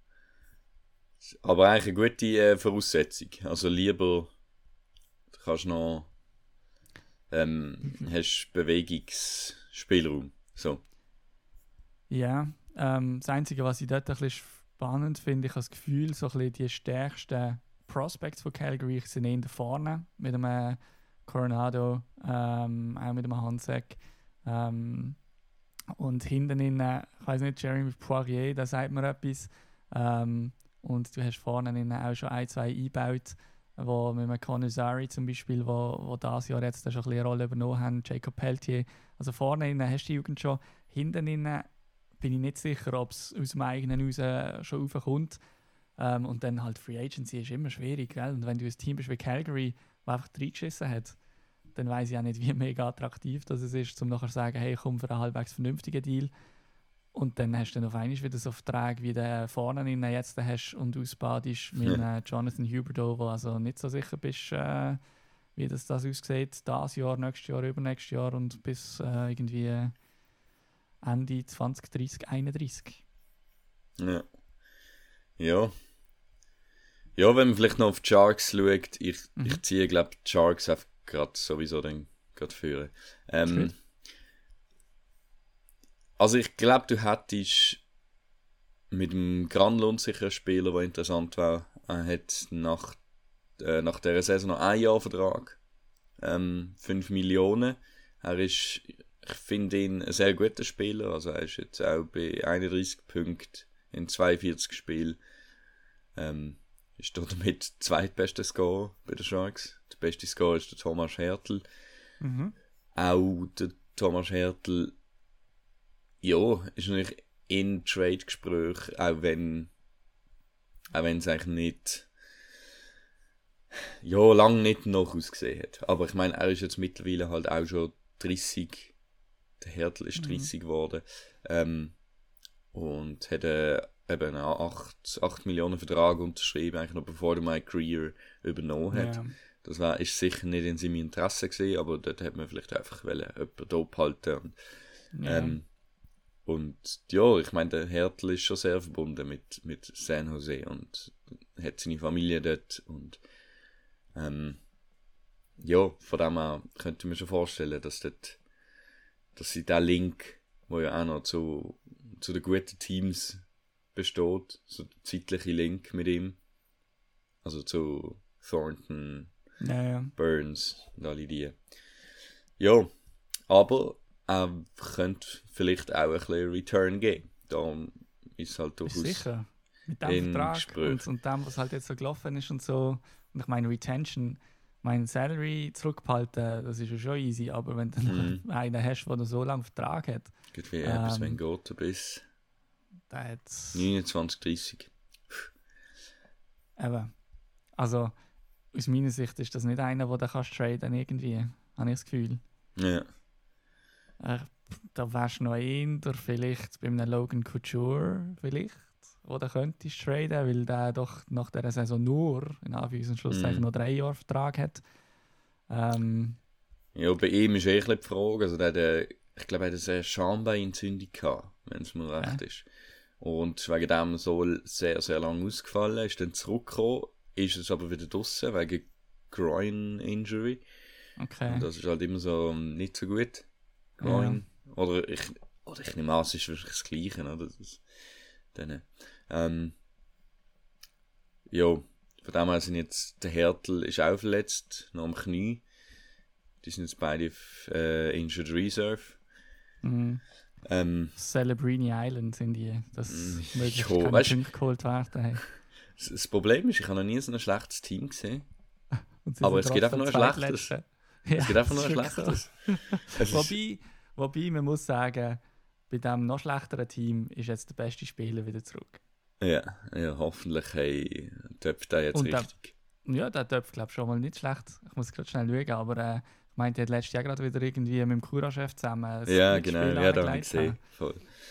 Aber eigentlich eine gute äh, Voraussetzung. Also lieber du kannst noch ähm, mhm. hast Bewegungsspielraum. So. Ja, ähm, das Einzige, was ich dort ein bisschen spannend finde, ich habe das Gefühl, so ein bisschen die stärksten Prospects von Calgary sind eher da vorne, mit einem Coronado, ähm, auch mit einem Hansek. Ähm, und hinten innen, ich weiß nicht, Jeremy Poirier, da sagt mir etwas. Ähm, und du hast vorne innen auch schon ein, zwei eingebaut, wo mit einem Conozari zum Beispiel, wo, wo dieses Jahr jetzt schon ein bisschen eine Rolle übernommen haben, Jacob Pelletier. Also vorne innen hast du die Jugend schon. Hinten innen bin ich nicht sicher, ob es aus dem eigenen raus schon raufkommt. Ähm, und dann halt Free Agency ist immer schwierig, gell? Und wenn du ein Team bist wie Calgary, das einfach reingeschissen hat, dann weiss ich auch nicht, wie mega attraktiv das ist, um nachher zu sagen, hey, komm für einen halbwegs vernünftigen Deal. Und dann hast du dann auf einmal wieder so Verträge, wie du vorne innen jetzt hast und ausbadest mit ja. Jonathan Huberdeau, wo also nicht so sicher bist, äh, wie das, das aussieht, dieses Jahr, nächstes Jahr, übernächstes Jahr und bis äh, irgendwie Ende zwanzig dreißig, einunddreißig. Ja. Ja. Ja, wenn man vielleicht noch auf die Sharks schaut, ich, mhm. ich ziehe, glaube ich, die Sharks einfach gerade sowieso dann gerade führen. Ähm, also ich glaube, du hättest mit dem Granlund sicher einen Spieler, der interessant war. Er hat nach äh, nach dieser Saison noch ein Jahr Vertrag. Ähm, fünf Millionen. Er ist, ich finde ihn ein sehr guter Spieler. Also er ist jetzt auch bei einunddreißig Punkten in zweiundvierzig Spielen. Ähm, ist damit der zweitbeste Scorer bei den Sharks. Der beste Scorer ist der Thomas Hertl. Mhm. Auch der Thomas Hertl, ja, ist natürlich in Trade-Gespräch, auch wenn auch wenn es eigentlich nicht ja, lange nicht noch ausgesehen hat. Aber ich meine, er ist jetzt mittlerweile halt auch schon dreißig. Der Hertl ist dreißig geworden. Mhm. Ähm, und hat äh, eben einen acht Millionen Vertrag unterschrieben, eigentlich noch bevor der Mike Greer übernommen hat. Ja. Das war, ist sicher nicht in seinem Interesse gewesen, aber dort hat man vielleicht einfach jemanden da behalten. Und, ja. Ähm, und ja, ich meine, der Hertl ist schon sehr verbunden mit, mit San Jose und hat seine Familie dort. Und ähm, ja, von dem her könnte ich mir schon vorstellen, dass, dort, dass sie der Link, wo ja auch noch zu, zu den guten Teams besteht, so der zeitliche Link mit ihm, also zu Thornton, ja, ja. Burns und alle die. Ja, aber er könnte vielleicht auch ein bisschen Return geben. Da ist halt durchaus sicher. Mit dem Vertrag und, und dem, was halt jetzt so gelaufen ist und so. Und ich meine, Retention, mein Salary zurückbehalten, das ist ja schon easy, aber wenn du mhm. einen hast, der so lange Vertrag hat. Geht wie ähm, bis wenn geht bis neunundzwanzig dreißig. Eben. Also, aus meiner Sicht ist das nicht einer, den du kannst traden irgendwie, habe ich das Gefühl. Ja. Äh, da wärst du noch ein, oder vielleicht bei einem Logan Couture, vielleicht, wo du könntest traden, weil der doch nach dieser Saison nur, in Anführungs- und Schlusszeichen, mm. noch drei Jahre Vertrag hat. Ähm, ja, bei ihm ist eh die Frage, also der, der, ich glaube, er hatte eine Schambeinentzündung gehabt, wenn es mir recht ja. ist. Und wegen dem so sehr, sehr lang ausgefallen, ist dann zurückgekommen, ist es aber wieder draussen, wegen Groin Injury. Okay. Und das ist halt immer so nicht so gut. Groin. Ja. Oder ich, oder ich nehme an, es ist wirklich das Gleiche, oder? Das ist dann, ähm, ja, von dem her sind jetzt, der Hertl ist auch verletzt, noch am Knie. Die sind jetzt beide auf äh, Injured Reserve. Mhm. Ähm, Celebrini Island sind die, dass möglichst ja, keine weißt, Punkte geholt werden. Hey. Das Problem ist, ich habe noch nie so ein schlechtes Team gesehen. Aber es gibt einfach nur ein schlechtes. Ja, es gibt einfach nur ein schlechtes. So. wobei, wobei, man muss sagen, bei diesem noch schlechteren Team ist jetzt der beste Spieler wieder zurück. Ja, ja hoffentlich hey, töpft er jetzt Und richtig. Der, ja, der töpft glaube ich schon mal nicht schlecht. Ich muss gerade schnell schauen, aber äh, ich meinte, er hat letztes Jahr gerade wieder irgendwie mit dem Cura-Chef zusammen ja, genau, ja, da habe ich gesehen. Voll.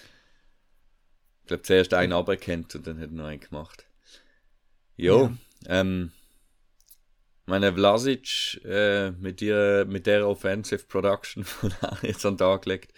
Ich glaube, zuerst einen aberkannt und dann hat er noch einen gemacht. Jo, ja, ähm, meine Vlasic äh, mit, ihr, mit der Offensive Production von er jetzt an den Tag gelegt.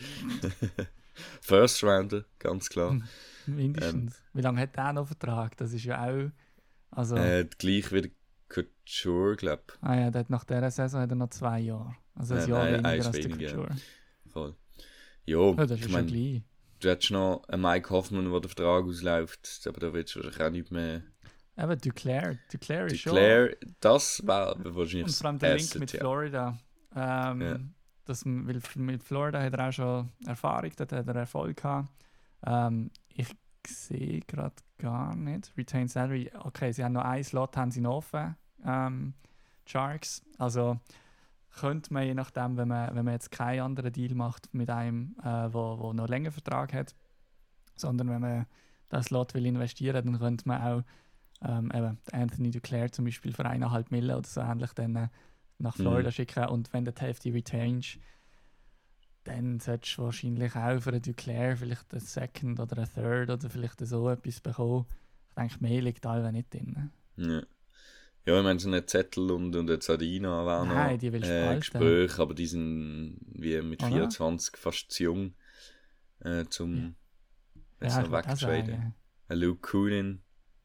First Rounder, ganz klar. Mindestens. Ähm, Wie lange hat der noch Vertrag? Das ist ja auch... Also, äh, gleich wie der Couture, glaube ich. Ah ja, der hat nach dieser Saison hat er noch zwei Jahre. Also ein äh, Jahr nein, weniger als weniger, der Couture. Voll. Jo, ja, das ist ich schon mein, gleich. Du hättest noch einen Mike Hoffman, wo der Vertrag ausläuft, aber da willst du wahrscheinlich auch nicht mehr... Eben, Duclair. Duclair ist schon... Duclair, das war wahrscheinlich und vor allem der Link mit ja. Florida. Ähm, ja. das, weil mit Florida hat er auch schon Erfahrung, dort hat er Erfolg gehabt. Ähm, ich sehe gerade gar nicht. Retained Salary, okay, sie haben noch einen Slot, haben sie noch offen. Ähm, Sharks. Also könnte man je nachdem, wenn man, wenn man jetzt keinen anderen Deal macht mit einem, äh, wo, wo noch länger Vertrag hat, sondern wenn man das Slot will investieren, dann könnte man auch ähm, eben Anthony Duclair zum Beispiel für eineinhalb Mille oder so ähnlich dann äh, nach Florida mhm. schicken, und wenn du die Hälfte retainst, dann solltest du wahrscheinlich auch für einen Duclair vielleicht einen Second oder einen Third oder vielleicht so etwas bekommen. Ich denke, mehr liegt allweil nicht drin. Ja. Ja, ich meine, so eine Zettel und, und eine Sardina waren Nein, noch die willst äh, du Gespräche, aber die sind wie mit Oder? vierundzwanzig fast zu jung äh, zum ja. jetzt ja, noch wegzutraden. Ein Luke Kunin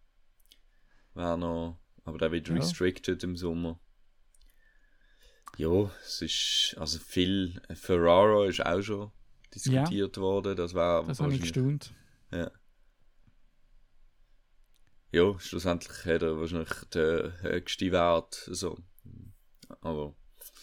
war noch, aber der wird ja. restricted im Sommer. Ja, es ist, also viel, Ferraro ist auch schon diskutiert ja. worden, das war das habe ich gestaunt. Ja. ja, schlussendlich hat er wahrscheinlich den höchsten Wert. So. Aber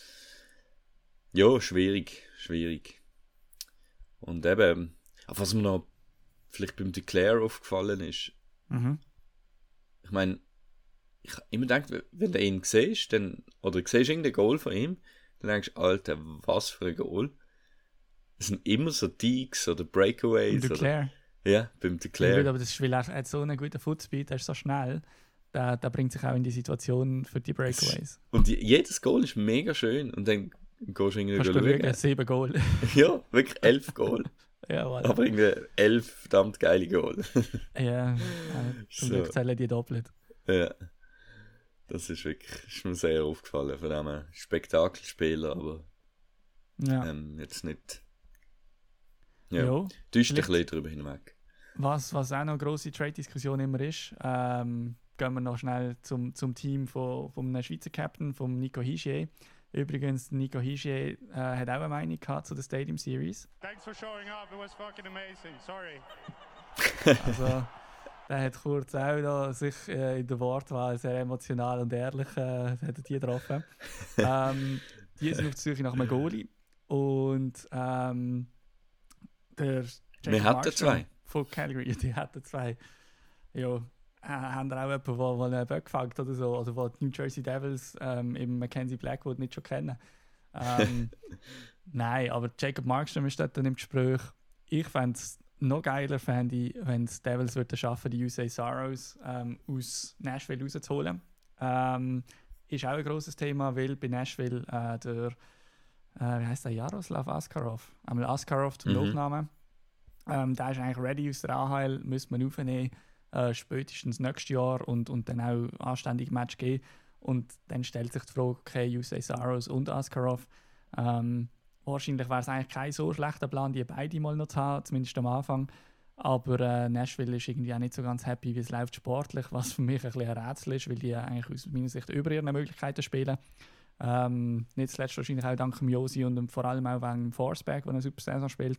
ja, schwierig, schwierig. Und eben, was mir noch vielleicht beim Declare aufgefallen ist, Mhm. ich meine, ich habe immer gedacht, wenn du ihn siehst, dann, oder du siehst irgendein Goal von ihm, dann denkst du, Alter, was für ein Goal. Es sind immer so Deeks oder Breakaways. Und Claire. Ja, beim Ja, Declare. aber das ist, weil er hat so einen guten Footspeed, er ist so schnell, der, der bringt sich auch in die Situation für die Breakaways. Und die, jedes Goal ist mega schön. Und dann gehst du irgendwie Kannst du schauen, sieben Goal. Ja, wirklich elf Goal. Ja, voilà. Aber irgendwie elf verdammt geile Goal. Ja, äh, zum So. Glück zählen die doppelt. Ja. Das ist wirklich, ist mir sehr aufgefallen von diesem Spektakelspieler, aber Ja. ähm, jetzt nicht. Ja, Jo, täuscht ein vielleicht- bisschen darüber hinweg. Was, was auch noch eine grosse Trade-Diskussion immer ist, ähm, gehen wir noch schnell zum, zum Team von, von einem Schweizer Captain, von Nico Hischier. Übrigens, Nico Hischier äh, hat auch eine Meinung gehabt zu der Stadium Series. Thanks for showing up. It was fucking amazing. Sorry. Also, der hat kurz auch da sich äh, in der Wortwahl sehr emotional und ehrlich äh, hat er die getroffen. ähm, die sind auf der Suche nach einem Goalie. Und ähm, der Wir hatten Markstrom zwei. von Calgary, die hatten zwei. Ja, äh, haben da auch jemanden, der mal einen Böck gefängt oder so, oder wo die New Jersey Devils ähm, im Mackenzie Blackwood nicht schon kennen. Ähm, nein, aber Jacob Markstrom ist dort dann im Gespräch. Ich fände es noch geiler, fände ich, wenn es Devils würden schaffen, die U S A Saros ähm, aus Nashville rauszuholen. Ähm, ist auch ein grosses Thema, weil bei Nashville äh, der, äh, wie heißt der, Jaroslav Askarov, einmal Askarov zum Mhm. Nachnamen. Ähm, der ist eigentlich ready aus der A H L, müsste man aufnehmen, äh, spätestens nächstes Jahr und, und dann auch anständige Match geben. Und dann stellt sich die Frage, okay, U S A Saros und Askarov. Ähm, wahrscheinlich wäre es eigentlich kein so schlechter Plan, die beide mal noch zu haben, zumindest am Anfang. Aber äh, Nashville ist irgendwie auch nicht so ganz happy, wie es läuft sportlich, was für mich ein bisschen ein Rätsel ist, weil die eigentlich aus meiner Sicht über ihre Möglichkeiten spielen. Ähm, nicht zuletzt wahrscheinlich auch dank dem Josi und vor allem auch wegen dem Forsberg, der eine super Saison spielt.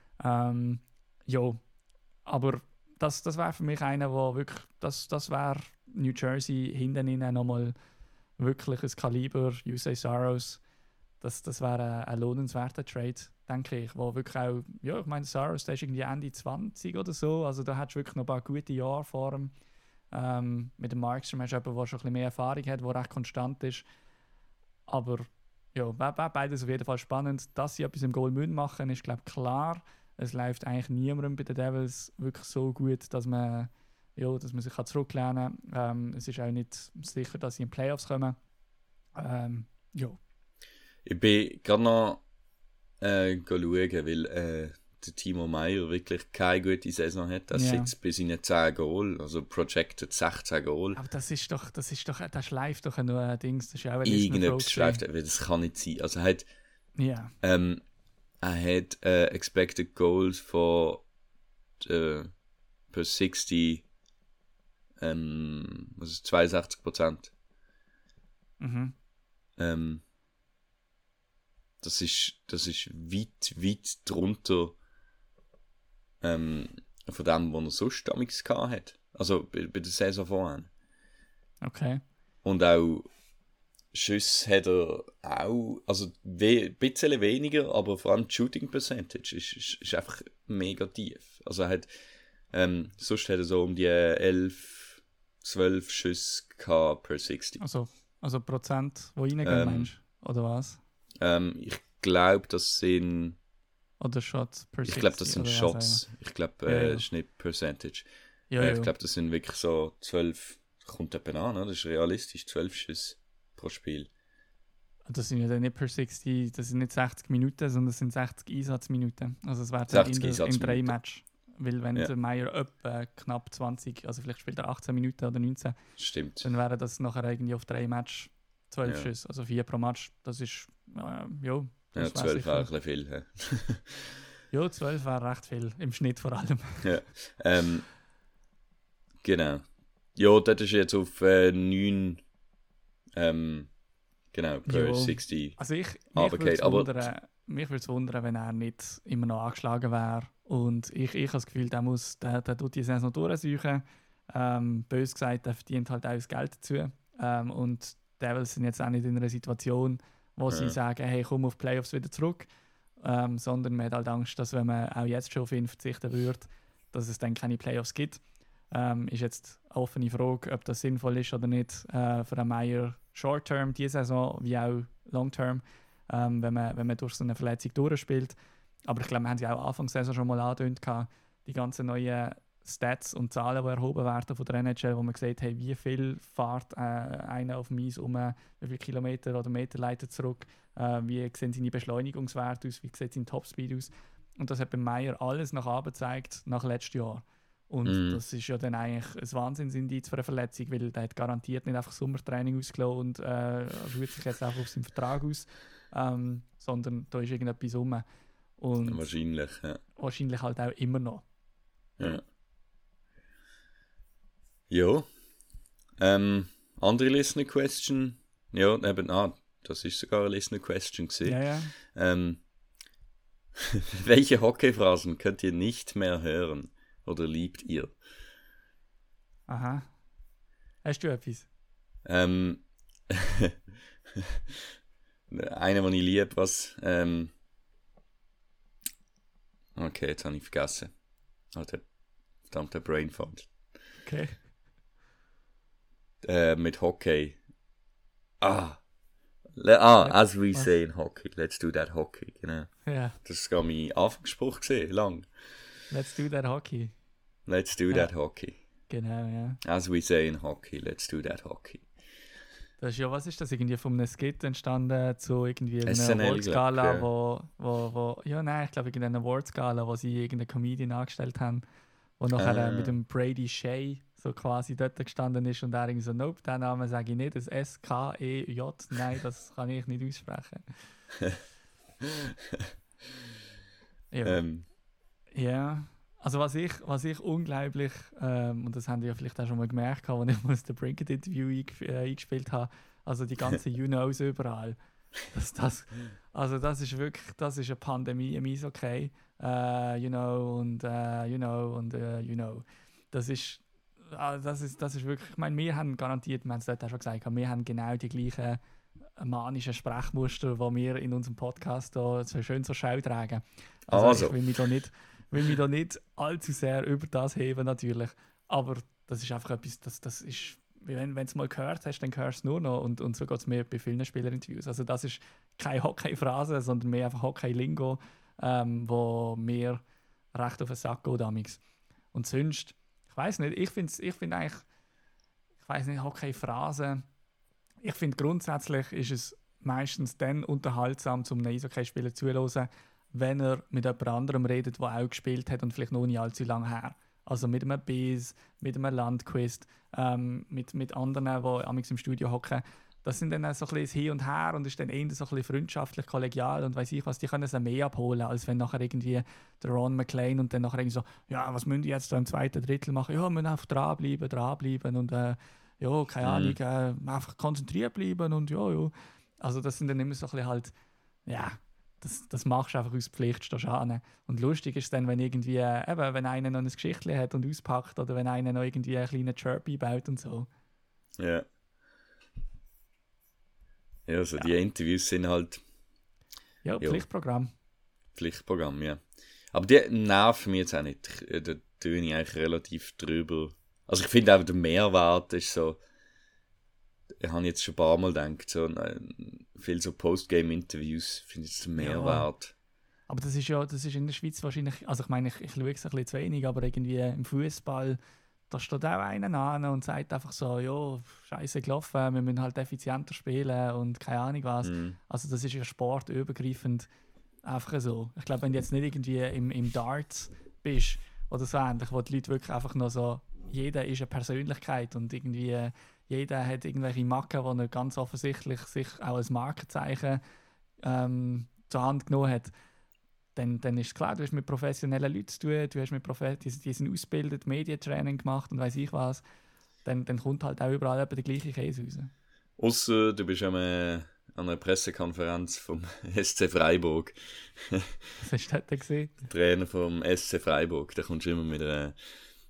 Ähm, ja, aber das, das wäre für mich einer, wo wirklich, das, das wäre New Jersey hinten innen nochmal wirklich ein Kaliber, U S A Saros. Das, das wäre ein, ein lohnenswerter Trade, denke ich, wo wirklich auch, ja, ich meine, Saros, der ist irgendwie Ende zwanzig oder so, also da hat wirklich noch ein paar gute Jahre vor ihm. Ähm, mit dem Markstrom hast du jemanden, der schon ein bisschen mehr Erfahrung hat, der recht konstant ist. Aber ja, wäre wär beides auf jeden Fall spannend. Dass sie etwas im Goal müssen machen, ist, glaube ich, klar. Es läuft eigentlich niemandem bei den Devils wirklich so gut, dass man, ja, dass man sich kann zurücklehnen kann. Ähm, es ist auch nicht sicher, dass sie in die Playoffs kommen. Ähm, ja. Ich bin gerade noch äh, schauen, weil äh, der Timo Meyer wirklich keine gute Saison hat. Er Ja. sitzt bis in zehn Goal, also projected sechzehn Goal. Aber das ist doch, das ist doch, das schleift doch nur ein Dings. Das ist ja auch eine Irgendetwas Listenfrage schreibt, das kann nicht sein. Also er hat, gewesen. Ja. ähm, er hat äh, expected goals von äh, per sechzig, ähm, was ist zweiundsechzig Prozent. Mhm. Ähm, das ist, das ist weit, weit drunter ähm, von dem, was er sonst damals gehabt hat. Also bei, bei der Saison vorher. Okay. Und auch Schüsse hat er auch, also we, ein bisschen weniger, aber vor allem die Shooting Percentage ist, ist, ist einfach mega tief. Also er hat, ähm, sonst hat er so um die elf, zwölf Schüsse gehabt per sechzig. Also, also Prozent, die reingehen, Ähm, meinst du? Oder was? Ähm, ich glaube, das sind, Oder Shots per ich glaube, das sechzig sind oder was Shots. Ich glaube, Ja, äh, ja. das ist nicht Percentage. auch immer. äh, Ja, ich ja. glaube, das sind wirklich so zwölf, kommt etwa an, oder? Das ist realistisch, zwölf Schüsse pro Spiel. Das sind ja dann nicht per sechzig, das sind nicht sechzig Minuten, sondern das sind sechzig Einsatzminuten. Also es wäre dann in, sechzig der- in Einsatzminuten. drei Match. Weil wenn Ja. der Meier etwa knapp zwanzig, also vielleicht spielt er achtzehn Minuten oder neunzehn, Stimmt. dann wäre das nachher irgendwie auf drei Match zwölf Ja. Schüsse, also vier pro Match. Das ist, äh, ja, Ja, das wär zwölf wäre ein sicher- bisschen viel. hä? Ja, zwölf wäre recht viel, im Schnitt vor allem. Ja. Ähm, genau. Ja, das ist jetzt auf äh, neun, ähm, genau, per Ja. sechzig. Also ich, mich Aber würde okay, es aber- wundern, mich würde es wundern, wenn er nicht immer noch angeschlagen wäre. Und ich, ich habe das Gefühl, der, muss, der, der tut die Saison durchsuchen. Ähm, bös gesagt, er verdient halt auch das Geld dazu. Ähm, und die Devils sind jetzt auch nicht in einer Situation, wo ja. sie sagen, hey, komm auf Playoffs wieder zurück. Ähm, sondern man hat halt Angst, dass wenn man auch jetzt schon auf ihn verzichten würde, dass es dann keine Playoffs gibt. Ähm, ist jetzt eine offene Frage, ob das sinnvoll ist oder nicht äh, für einen Meier Short-Term diese Saison wie auch Long-Term, ähm, wenn, man, wenn man durch so eine Verletzung durchspielt. Aber ich glaube, wir haben ja auch Anfang der Saison schon mal angedeutet, die ganzen neuen Stats und Zahlen, die erhoben werden von der N H L, wo man sieht, hey, wie viel fährt äh, einer auf dem Eis um, wie viele Kilometer oder Meter leitet zurück, äh, wie sehen seine Beschleunigungswerte aus, wie sieht sein Topspeed aus. Und das hat bei Meier alles nach oben gezeigt, nach letztem Jahr. Und mm. das ist ja dann eigentlich ein Wahnsinnsindiz für eine Verletzung, weil der hat garantiert nicht einfach Sommertraining ausgelassen und äh, ruht sich jetzt einfach auf seinen Vertrag aus, ähm, sondern da ist irgendetwas rum. Und wahrscheinlich, ja. Wahrscheinlich halt auch immer noch. Ja. Ja. Ähm, andere Listener Question. Ja, eben, ah, das ist sogar eine Listener Question gewesen. Ja, ja. Ähm, welche Hockeyphrasen könnt ihr nicht mehr hören? Oder liebt ihr? Aha. Hast du etwas? Ähm, eine, die ich liebe, was... Ähm, okay, jetzt habe ich vergessen. Oh, der verdammte Brainfart. Okay. Äh, mit Hockey. Ah. Le- ah, ja, as we was? say in Hockey. Let's do that Hockey. Genau. Ja. Das war mein Anfangsspruch gesehen, lang. Let's do that Hockey. Let's do ja. that Hockey. Genau, ja. As we say in Hockey, let's do that Hockey. Das ist ja, was ist das? Irgendwie von einem Skit entstanden zu irgendwie einer S N L, Awards-Gala, ja. wo, wo, wo, ja nein, ich glaube irgendeine Awards-Gala, wo sie irgendeinen Comedian angestellt haben, wo nachher Ah. äh, mit dem Brady Shea so quasi dort gestanden ist und er irgendwie so, nope, den Namen sage ich nicht, das S K E J, nein, das kann ich nicht aussprechen. ja. Ähm, ja, also was ich, was ich unglaublich, ähm, und das haben die ja vielleicht auch schon mal gemerkt, als ich mal das Brinkett-Interview eingef- äh, eingespielt habe, also die ganzen You-Knows überall. Das, das, also das ist wirklich, das ist eine Pandemie im Eishockey. Uh, you know und uh, you know und uh, you know. Das ist, uh, das ist, das ist wirklich, ich meine, wir haben garantiert, wir haben es dort auch schon gesagt, wir haben genau die gleichen manischen Sprechmuster, die wir in unserem Podcast da so schön zur Schau tragen. Also, also. ich will mich da nicht, will mich da nicht allzu sehr über das heben natürlich, aber das ist einfach etwas, das, das ist, wenn du es mal gehört hast, dann hörst du es nur noch und, und so geht es mir bei vielen Spielerinterviews. Also das ist keine Hockey-Phrase, sondern mehr einfach Hockey-Lingo, ähm, wo mir recht auf den Sack geht damals. Und sonst, ich weiß nicht, ich finde ich find eigentlich, ich weiß nicht, Hockey-Phrase, ich finde grundsätzlich ist es meistens dann unterhaltsam, zum einem Eishockey-Spieler zuzuhören, wenn er mit jemand anderem redet, der auch gespielt hat und vielleicht noch nicht allzu lange her. Also mit einem Bees, mit einem Landquist, ähm, mit, mit anderen, die amigs im Studio hocken. Das sind dann so ein bisschen Hin und Her und ist dann eher so ein bisschen freundschaftlich, kollegial und weiss ich was, die können es mehr abholen, als wenn nachher irgendwie der Ron McLean und dann nachher irgendwie so, ja, was müssen die jetzt da im zweiten Drittel machen? Ja, wir müssen einfach dranbleiben, dranbleiben und äh, ja, keine Ahnung, äh, einfach konzentriert bleiben und ja, ja. Also das sind dann immer so ein bisschen halt, ja, das, das machst du einfach aus Pflicht, stehst an. Und lustig ist es dann, wenn irgendwie, äh, eben, wenn einer noch ein Geschichtchen hat und auspackt oder wenn einer noch irgendwie einen kleinen Chirpy baut und so. Ja. Ja, also Ja. die Interviews sind halt Ja, Ja. Pflichtprogramm. Pflichtprogramm, ja. Aber die nerven mich jetzt auch nicht. Ich- Da tue ich eigentlich relativ drüber. Also ich finde auch, der Mehrwert ist so, ich habe jetzt schon ein paar Mal gedacht, so, äh, viel so Postgame-Interviews finde ich den Mehrwert. Aber das ist ja, das ist in der Schweiz wahrscheinlich, also ich meine, ich, ich schaue es ein bisschen zu wenig, aber irgendwie im Fußball, da steht auch einer an und sagt einfach so, ja, scheiße gelaufen, wir müssen halt effizienter spielen und keine Ahnung was. Mhm. Also das ist ja sportübergreifend einfach so. Ich glaube, wenn du jetzt nicht irgendwie im, im Darts bist oder so ähnlich, wo die Leute wirklich einfach noch so, jeder ist eine Persönlichkeit und irgendwie jeder hat irgendwelche Macken, die er ganz offensichtlich sich auch als Markenzeichen ähm, zur Hand genommen hat, dann, dann ist es klar, du hast mit professionellen Leuten zu tun, du hast mit Profe- die, die sind ausgebildet, Medientraining gemacht und weiss ich was, dann, dann kommt halt auch überall etwa der gleiche Käse raus. Ausser du bist an einer, an einer Pressekonferenz vom S C Freiburg. Was hast du dort gesehen? Trainer vom S C Freiburg. Da kommst du immer mit einer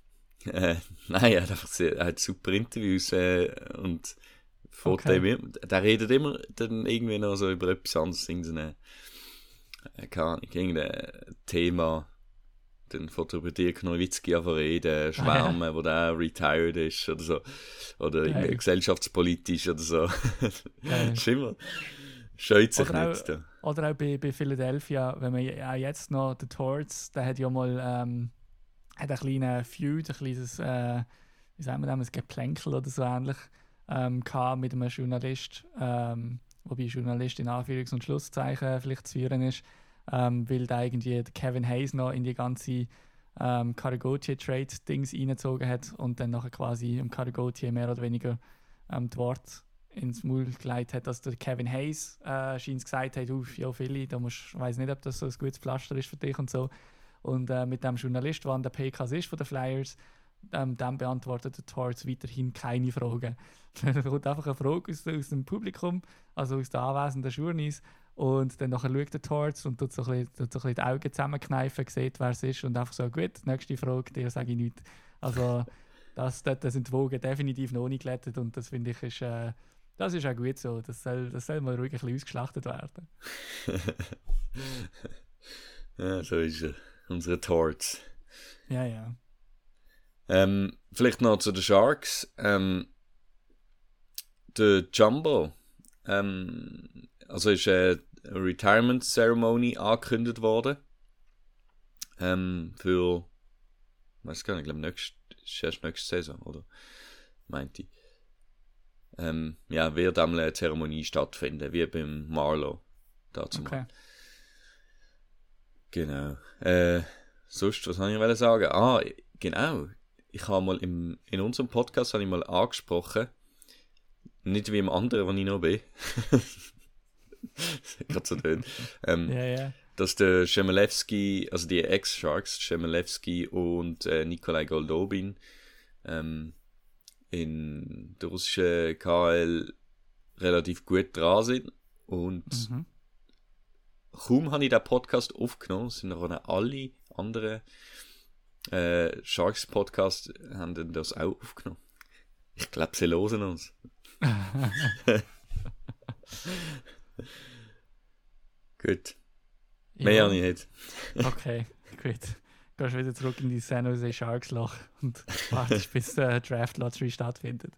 Äh, nein, er hat einfach sehr, er hat super Interviews äh, und okay. dem, der redet immer dann irgendwie noch so über etwas anderes, irgendeine, äh, keine Ahnung, irgendein Thema. Dann fährt er über Dirk Nowitzki an reden, Schwärmen, ah, ja. wo der retired ist oder so. Oder irgendwie gesellschaftspolitisch oder so. Das ist immer, scheut sich oder nicht. Auch, oder auch bei, bei Philadelphia, wenn man auch jetzt noch, der Torts, der hat ja mal ähm, hat einen kleinen Feud, ein kleines, äh, wie sagen wir das, ein Geplänkel oder so ähnlich, ähm, gehabt mit einem Journalist, ähm, wobei Journalist in Anführungs- und Schlusszeichen vielleicht zu führen ist, ähm, weil da irgendwie Kevin Hayes noch in die ganze ähm, Karri-Gauthier-Trade-Dings reingezogen hat und dann nachher quasi im Karri-Gauthier mehr oder weniger ähm, die Worte ins Maul gelegt hat, dass der Kevin Hayes äh, scheint gesagt hat, uff, ja Philly, da musst, ich weiss nicht, ob das so ein gutes Pflaster ist für dich und so. Und äh, mit dem Journalist, der an der P Ks ist von den Flyers, ähm, dem beantwortet der Torts weiterhin keine Fragen. Da kommt einfach eine Frage aus, aus dem Publikum, also aus den anwesenden Journeys, und dann nachher schaut der Torts und tut so ein bisschen, tut so ein bisschen die Augen zusammenkneifen, sieht, wer es ist und einfach so, gut, nächste Frage, dir sage ich nichts. Also das, das, das sind die Wogen definitiv noch nicht gelettet und das finde ich ist, äh, das ist auch gut so. Das soll, das soll mal ruhig ein bisschen ausgeschlachtet werden. Ja, so ist er. Unsere Torts. Ja, ja. Ähm, vielleicht noch zu den Sharks. Ähm, der Jumbo, ähm, also ist eine Retirement Ceremony angekündigt worden. Ähm, für, ich weiß gar nicht, ich glaube, nächst, ist erst nächste Saison, oder? Meinte ich. Ähm, ja, wird einmal eine Zeremonie stattfinden, wie beim Marlow. Dazu okay. Mal. Genau. Äh, sonst, was wollte ich sagen? Ah, genau. Ich habe mal im, in unserem Podcast habe ich mal angesprochen, nicht wie im anderen, wo ich noch bin. Gerade so dünn. Ähm, ja, ja. Dass der Schemelewski, also die Ex-Sharks, Schemelewski und äh, Nikolai Goldobin, ähm, in der russischen K L relativ gut dran sind. Und Mhm. kaum habe ich den Podcast aufgenommen, sind noch alle anderen äh, Sharks-Podcasts haben das auch aufgenommen. Ich glaube, sie hören uns. Gut. Ja. Mehr habe ich nicht. Okay, gut. Gehst wieder zurück in die San Jose Sharks Loch und wartest, bis der Draft Lottery stattfindet.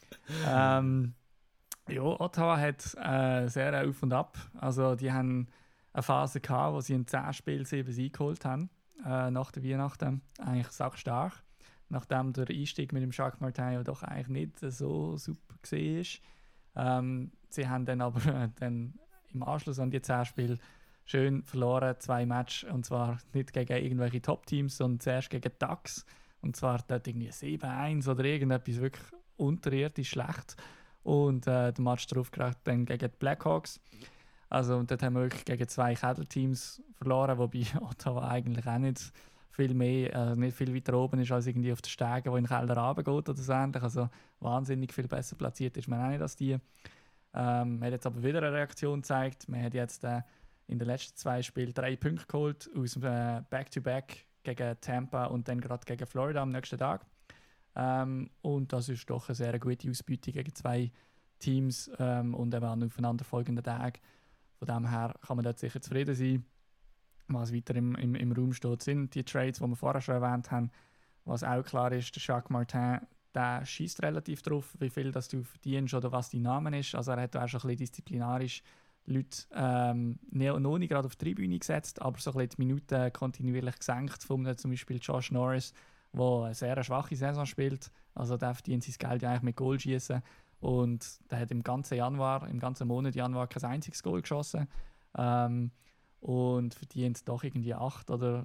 ähm, ja, Ottawa hat äh, sehr auf und ab. Also die haben eine Phase gehabt, wo sie in zehn Spielen sieben Siege geholt haben, äh, nach der Weihnachten. Eigentlich sackstark. Nachdem der Einstieg mit dem Jacques Martin ja doch eigentlich nicht so super war. Ähm, sie haben dann aber äh, dann im Anschluss an die zehn Spiele schön verloren, zwei Matches, und zwar nicht gegen irgendwelche Top-Teams, sondern zuerst gegen die Ducks. Und zwar dort irgendwie sieben eins oder irgendetwas wirklich unterirdisch schlecht. Und äh, der Match darauf gerechnet dann gegen die Blackhawks. Also und dort haben wir wirklich gegen zwei Kettle-Teams verloren, wobei Ottawa eigentlich auch nicht viel mehr, äh, nicht viel weiter oben ist als irgendwie auf den Stegen, wo in den Keller runtergeht oder so ähnlich. Also wahnsinnig viel besser platziert ist man auch nicht als die. Ähm, man hat jetzt aber wieder eine Reaktion gezeigt. Man hat jetzt äh, in den letzten zwei Spielen drei Punkte geholt aus dem äh, Back-to-Back gegen Tampa und dann gerade gegen Florida am nächsten Tag. Ähm, und das ist doch eine sehr gute Ausbeute gegen zwei Teams ähm, und eben an aufeinanderfolgenden Tagen. Von dem her kann man dort sicher zufrieden sein. Was weiter im, im, im Raum steht, sind die Trades, die wir vorher schon erwähnt haben. Was auch klar ist, der Jacques Martin, der schießt relativ drauf, wie viel das du verdienst oder was dein Name ist. Also er hat auch schon ein bisschen disziplinarisch Leute ähm, noch nicht gerade auf die Tribüne gesetzt, aber so ein bisschen die Minuten kontinuierlich gesenkt. Von zum Beispiel Josh Norris, der eine sehr schwache Saison spielt. Also der verdient sein Geld ja eigentlich mit Goal schießen. Und der hat im ganzen Januar, im ganzen Monat Januar kein einziges Goal geschossen. Ähm, und verdient doch irgendwie acht oder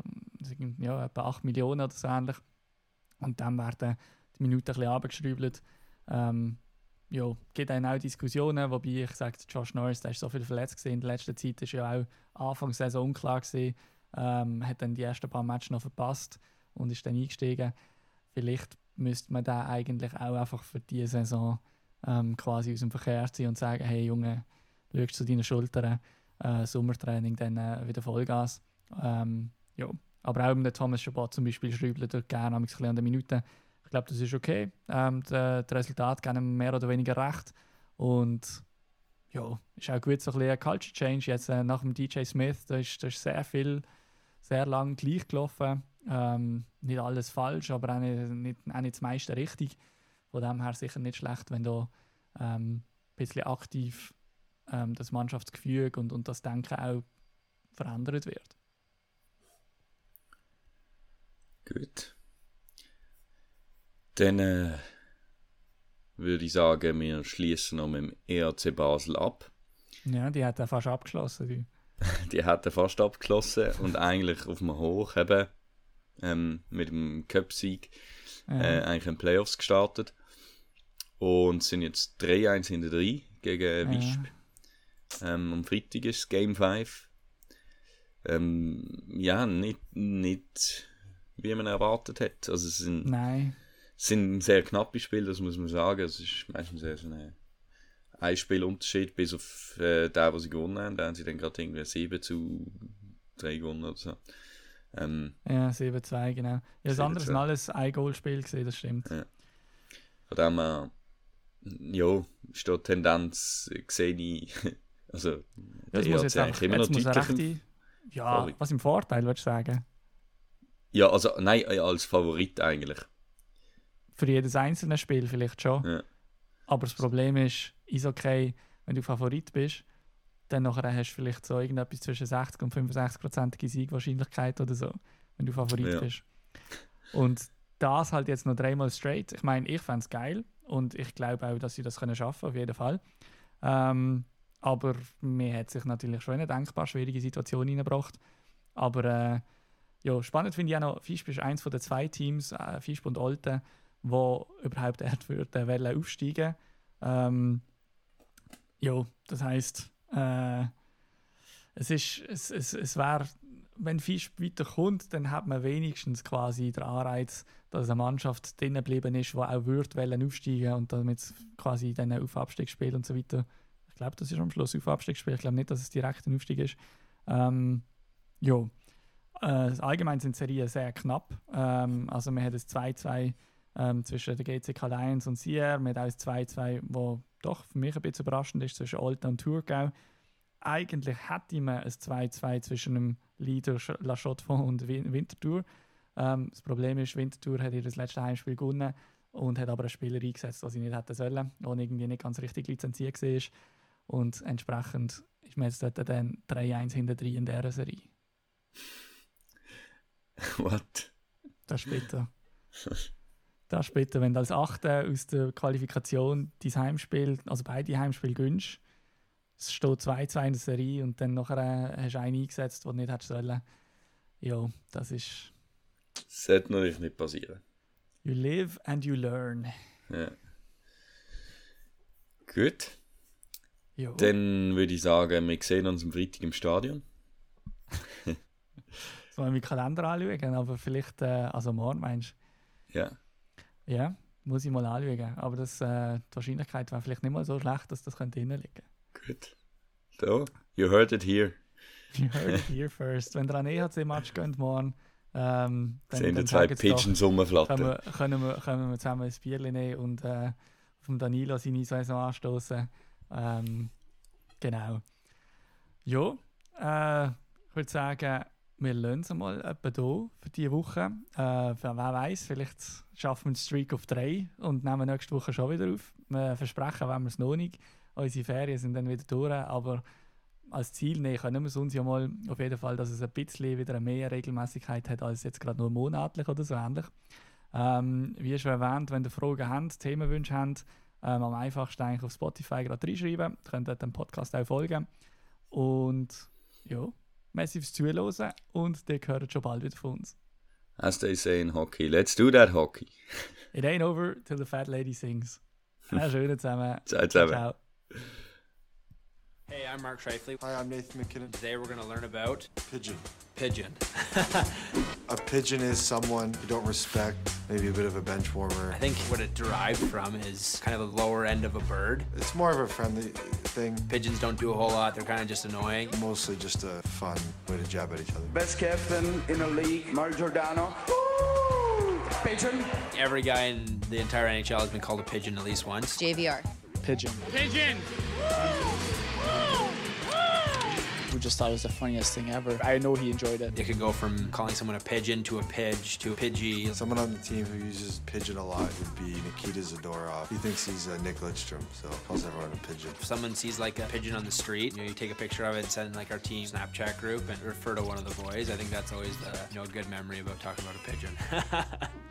ja, etwa acht Millionen oder so ähnlich. Und dann werden die Minuten ein bisschen runtergeschraubt. Ähm, ja, gibt dann auch Diskussionen, wobei ich sage, Josh Norris, der ist so viel verletzt gewesen. In der letzten Zeit war ja auch Anfang der Saison unklar gewesen. Ähm, hat dann die ersten paar Matches noch verpasst und ist dann eingestiegen. Vielleicht müsste man da eigentlich auch einfach für diese Saison ähm, quasi aus dem Verkehr ziehen und sagen, hey Junge, schau zu deinen Schultern, äh, Sommertraining, dann äh, wieder Vollgas. Ähm, ja, Aber auch mit Thomas Chabot zum Beispiel schreibt er gerne ein bisschen an den Minuten. Ich glaube, das ist okay. Ähm, das Resultat geben ihm mehr oder weniger recht. Und ja, ist auch gut, so ein bisschen ein Culture Change. Jetzt äh, nach dem D J Smith, da ist, da ist sehr viel, sehr lang gleich gelaufen. Ähm, nicht alles falsch, aber auch nicht, nicht, auch nicht das meiste richtig. Von dem her sicher nicht schlecht, wenn da ähm, ein bisschen aktiv ähm, das Mannschaftsgefüge und, und das Denken auch verändert wird. Gut. Dann äh, würde ich sagen, wir schließen noch mit dem E A C Basel ab. Ja, die hat er fast abgeschlossen. Die, die hat er fast abgeschlossen und eigentlich auf dem Hoch eben ähm, mit dem Cup-Sieg ja. äh, eigentlich in den Playoffs gestartet. Und sind jetzt drei eins hinter drei gegen Wisp. Ja. Ähm, am Freitag ist Game fünf. Ähm, ja, nicht, nicht wie man erwartet hat. Also es sind, Nein. es sind sehr knappe Spiele, das muss man sagen. Es ist meistens so ein Ein-Spiel-Unterschied, bis auf äh, den, was sie gewonnen haben. Da haben sie dann gerade irgendwie sieben zu drei gewonnen oder so. Ähm, ja, sieben zwei, genau. Ja, das andere sind alles Ein-Goal-Spiel gewesen, das stimmt. Ja. Von dem her, ja, ist da Tendenz, sehe ich, also ja, das muss jetzt einfach, immer noch jetzt muss rechte, ja, Favorit. Was im Vorteil, würdest du sagen? Ja, also, nein, als Favorit eigentlich. Für jedes einzelne Spiel vielleicht schon. Ja. Aber das Problem ist, ist okay, wenn du Favorit bist, dann nachher hast du vielleicht so irgendetwas zwischen sechzig und fünfundsechzig Prozentige Siegwahrscheinlichkeit oder so, wenn du Favorit ja. bist. Und das halt jetzt noch dreimal straight. Ich meine, ich fände es geil und ich glaube auch, dass sie das können schaffen, auf jeden Fall. Ähm, aber mir hat sich natürlich schon eine denkbar schwierige Situation hineingebracht. Aber äh, ja, spannend finde ich auch noch, Visp ist eins von den zwei Teams, äh, Visp und Olten, wo überhaupt erst würden wollen aufsteigen. Ähm, ja, das heisst, äh, es ist, es, es, es wäre, wenn Visp weiterkommt, dann hat man wenigstens quasi den Anreiz, dass eine Mannschaft drinnen geblieben ist, die auch würde wollen aufsteigen und damit quasi dann auf Abstiegsspiel und so weiter. Ich glaube, das ist am Schluss auf Abstiegsspiel. Ich glaube nicht, dass es direkt ein Aufstieg ist. Ähm, ja. Äh, allgemein sind die Serien sehr knapp. Ähm, also wir haben das zwei zwei ähm, zwischen der G C K Lions und Sierre. Wir haben auch das zwei zwei, das doch für mich ein bisschen überraschend ist, zwischen Olten und Thurgau. Eigentlich hätte man ein zwei zwei zwischen dem Leader La Chaux-de-Fonds und Winterthur. Ähm, das Problem ist, Winterthur hat ihr das letzte Heimspiel gewonnen und hat aber einen Spieler eingesetzt, den sie nicht hätten sollen, der irgendwie nicht ganz richtig lizenziert war. Und entsprechend ist man jetzt dort dann drei eins hinter drei in dieser Serie. What? Das ist bitter. Das ist bitter, wenn du als Achter aus der Qualifikation dein Heimspiel, also beide Heimspiele gönnst. Es steht zwei zwei in der Serie und dann nachher äh, hast du einen eingesetzt, den du nicht hättest sollen. Ja, das ist... Das sollte natürlich nicht passieren. You live and you learn. Ja. Gut. Jo. Dann würde ich sagen, wir sehen uns am Freitag im Stadion. Sollen wir meinen Kalender anschauen, aber vielleicht, äh, also morgen meinst du? Ja. Ja, muss ich mal anschauen. Aber das, äh, die Wahrscheinlichkeit wäre vielleicht nicht mal so schlecht, dass das könnte drinnen liegen. Gut. So, you heard it here. You heard it here first. Wenn ihr an E H C-Match geht morgen, ähm, dann, sind dann zwei Pigeons rumflattern. Können wir, können, wir, können wir zusammen ein Bier nehmen und äh, auf dem Danilo seine Saison anstoßen. Ähm, genau. Ja, äh, ich würde sagen, wir lassen es mal etwa hier für diese Woche. Äh, wer weiß, vielleicht schaffen wir den Streak auf drei und nehmen nächste Woche schon wieder auf. Wir versprechen, wenn wir es noch nicht. Unsere Ferien sind dann wieder durch, aber als Ziel nehmen können wir es uns ja mal auf jeden Fall, dass es ein bisschen wieder mehr Regelmäßigkeit hat als jetzt gerade nur monatlich oder so ähnlich. Ähm, wie schon erwähnt, wenn ihr Fragen habt, Themenwünsche habt, ähm, am einfachsten eigentlich auf Spotify gerade reinschreiben. Ihr könnt dort dem Podcast auch folgen. Und ja, merci fürs Zuhören und ihr hört schon bald wieder von uns. As they say in hockey, let's do that hockey. It ain't over till the fat lady sings. Einen schönen zusammen. Ciao zusammen. Ciao. Hey, I'm Mark Scheifele. Hi, I'm Nathan McKinnon. Today we're going to learn about Pigeon. pigeon. A pigeon is someone you don't respect, maybe a bit of a bench warmer. I think what it derived from is kind of the lower end of a bird. It's more of a friendly thing, Pigeons don't do a whole lot. They're kind of just annoying. mostly just a fun way to jab at each other. Best captain in the league, Mario Giordano. Woo! Pigeon. Every guy in the entire N H L has been called a pigeon at least once. J V R. Pigeon. Pigeon! We just thought it was the funniest thing ever. I know he enjoyed it. It could go from calling someone a pigeon to a pidge to a pidgey. Someone on the team who uses pigeon a lot would be Nikita Zadorov. He thinks he's uh, Nick Lidstrom, so calls everyone a pigeon. If someone sees like a pigeon on the street, you know, you take a picture of it and send in like our team Snapchat group and refer to one of the boys. I think that's always the you know good memory about talking about a pigeon.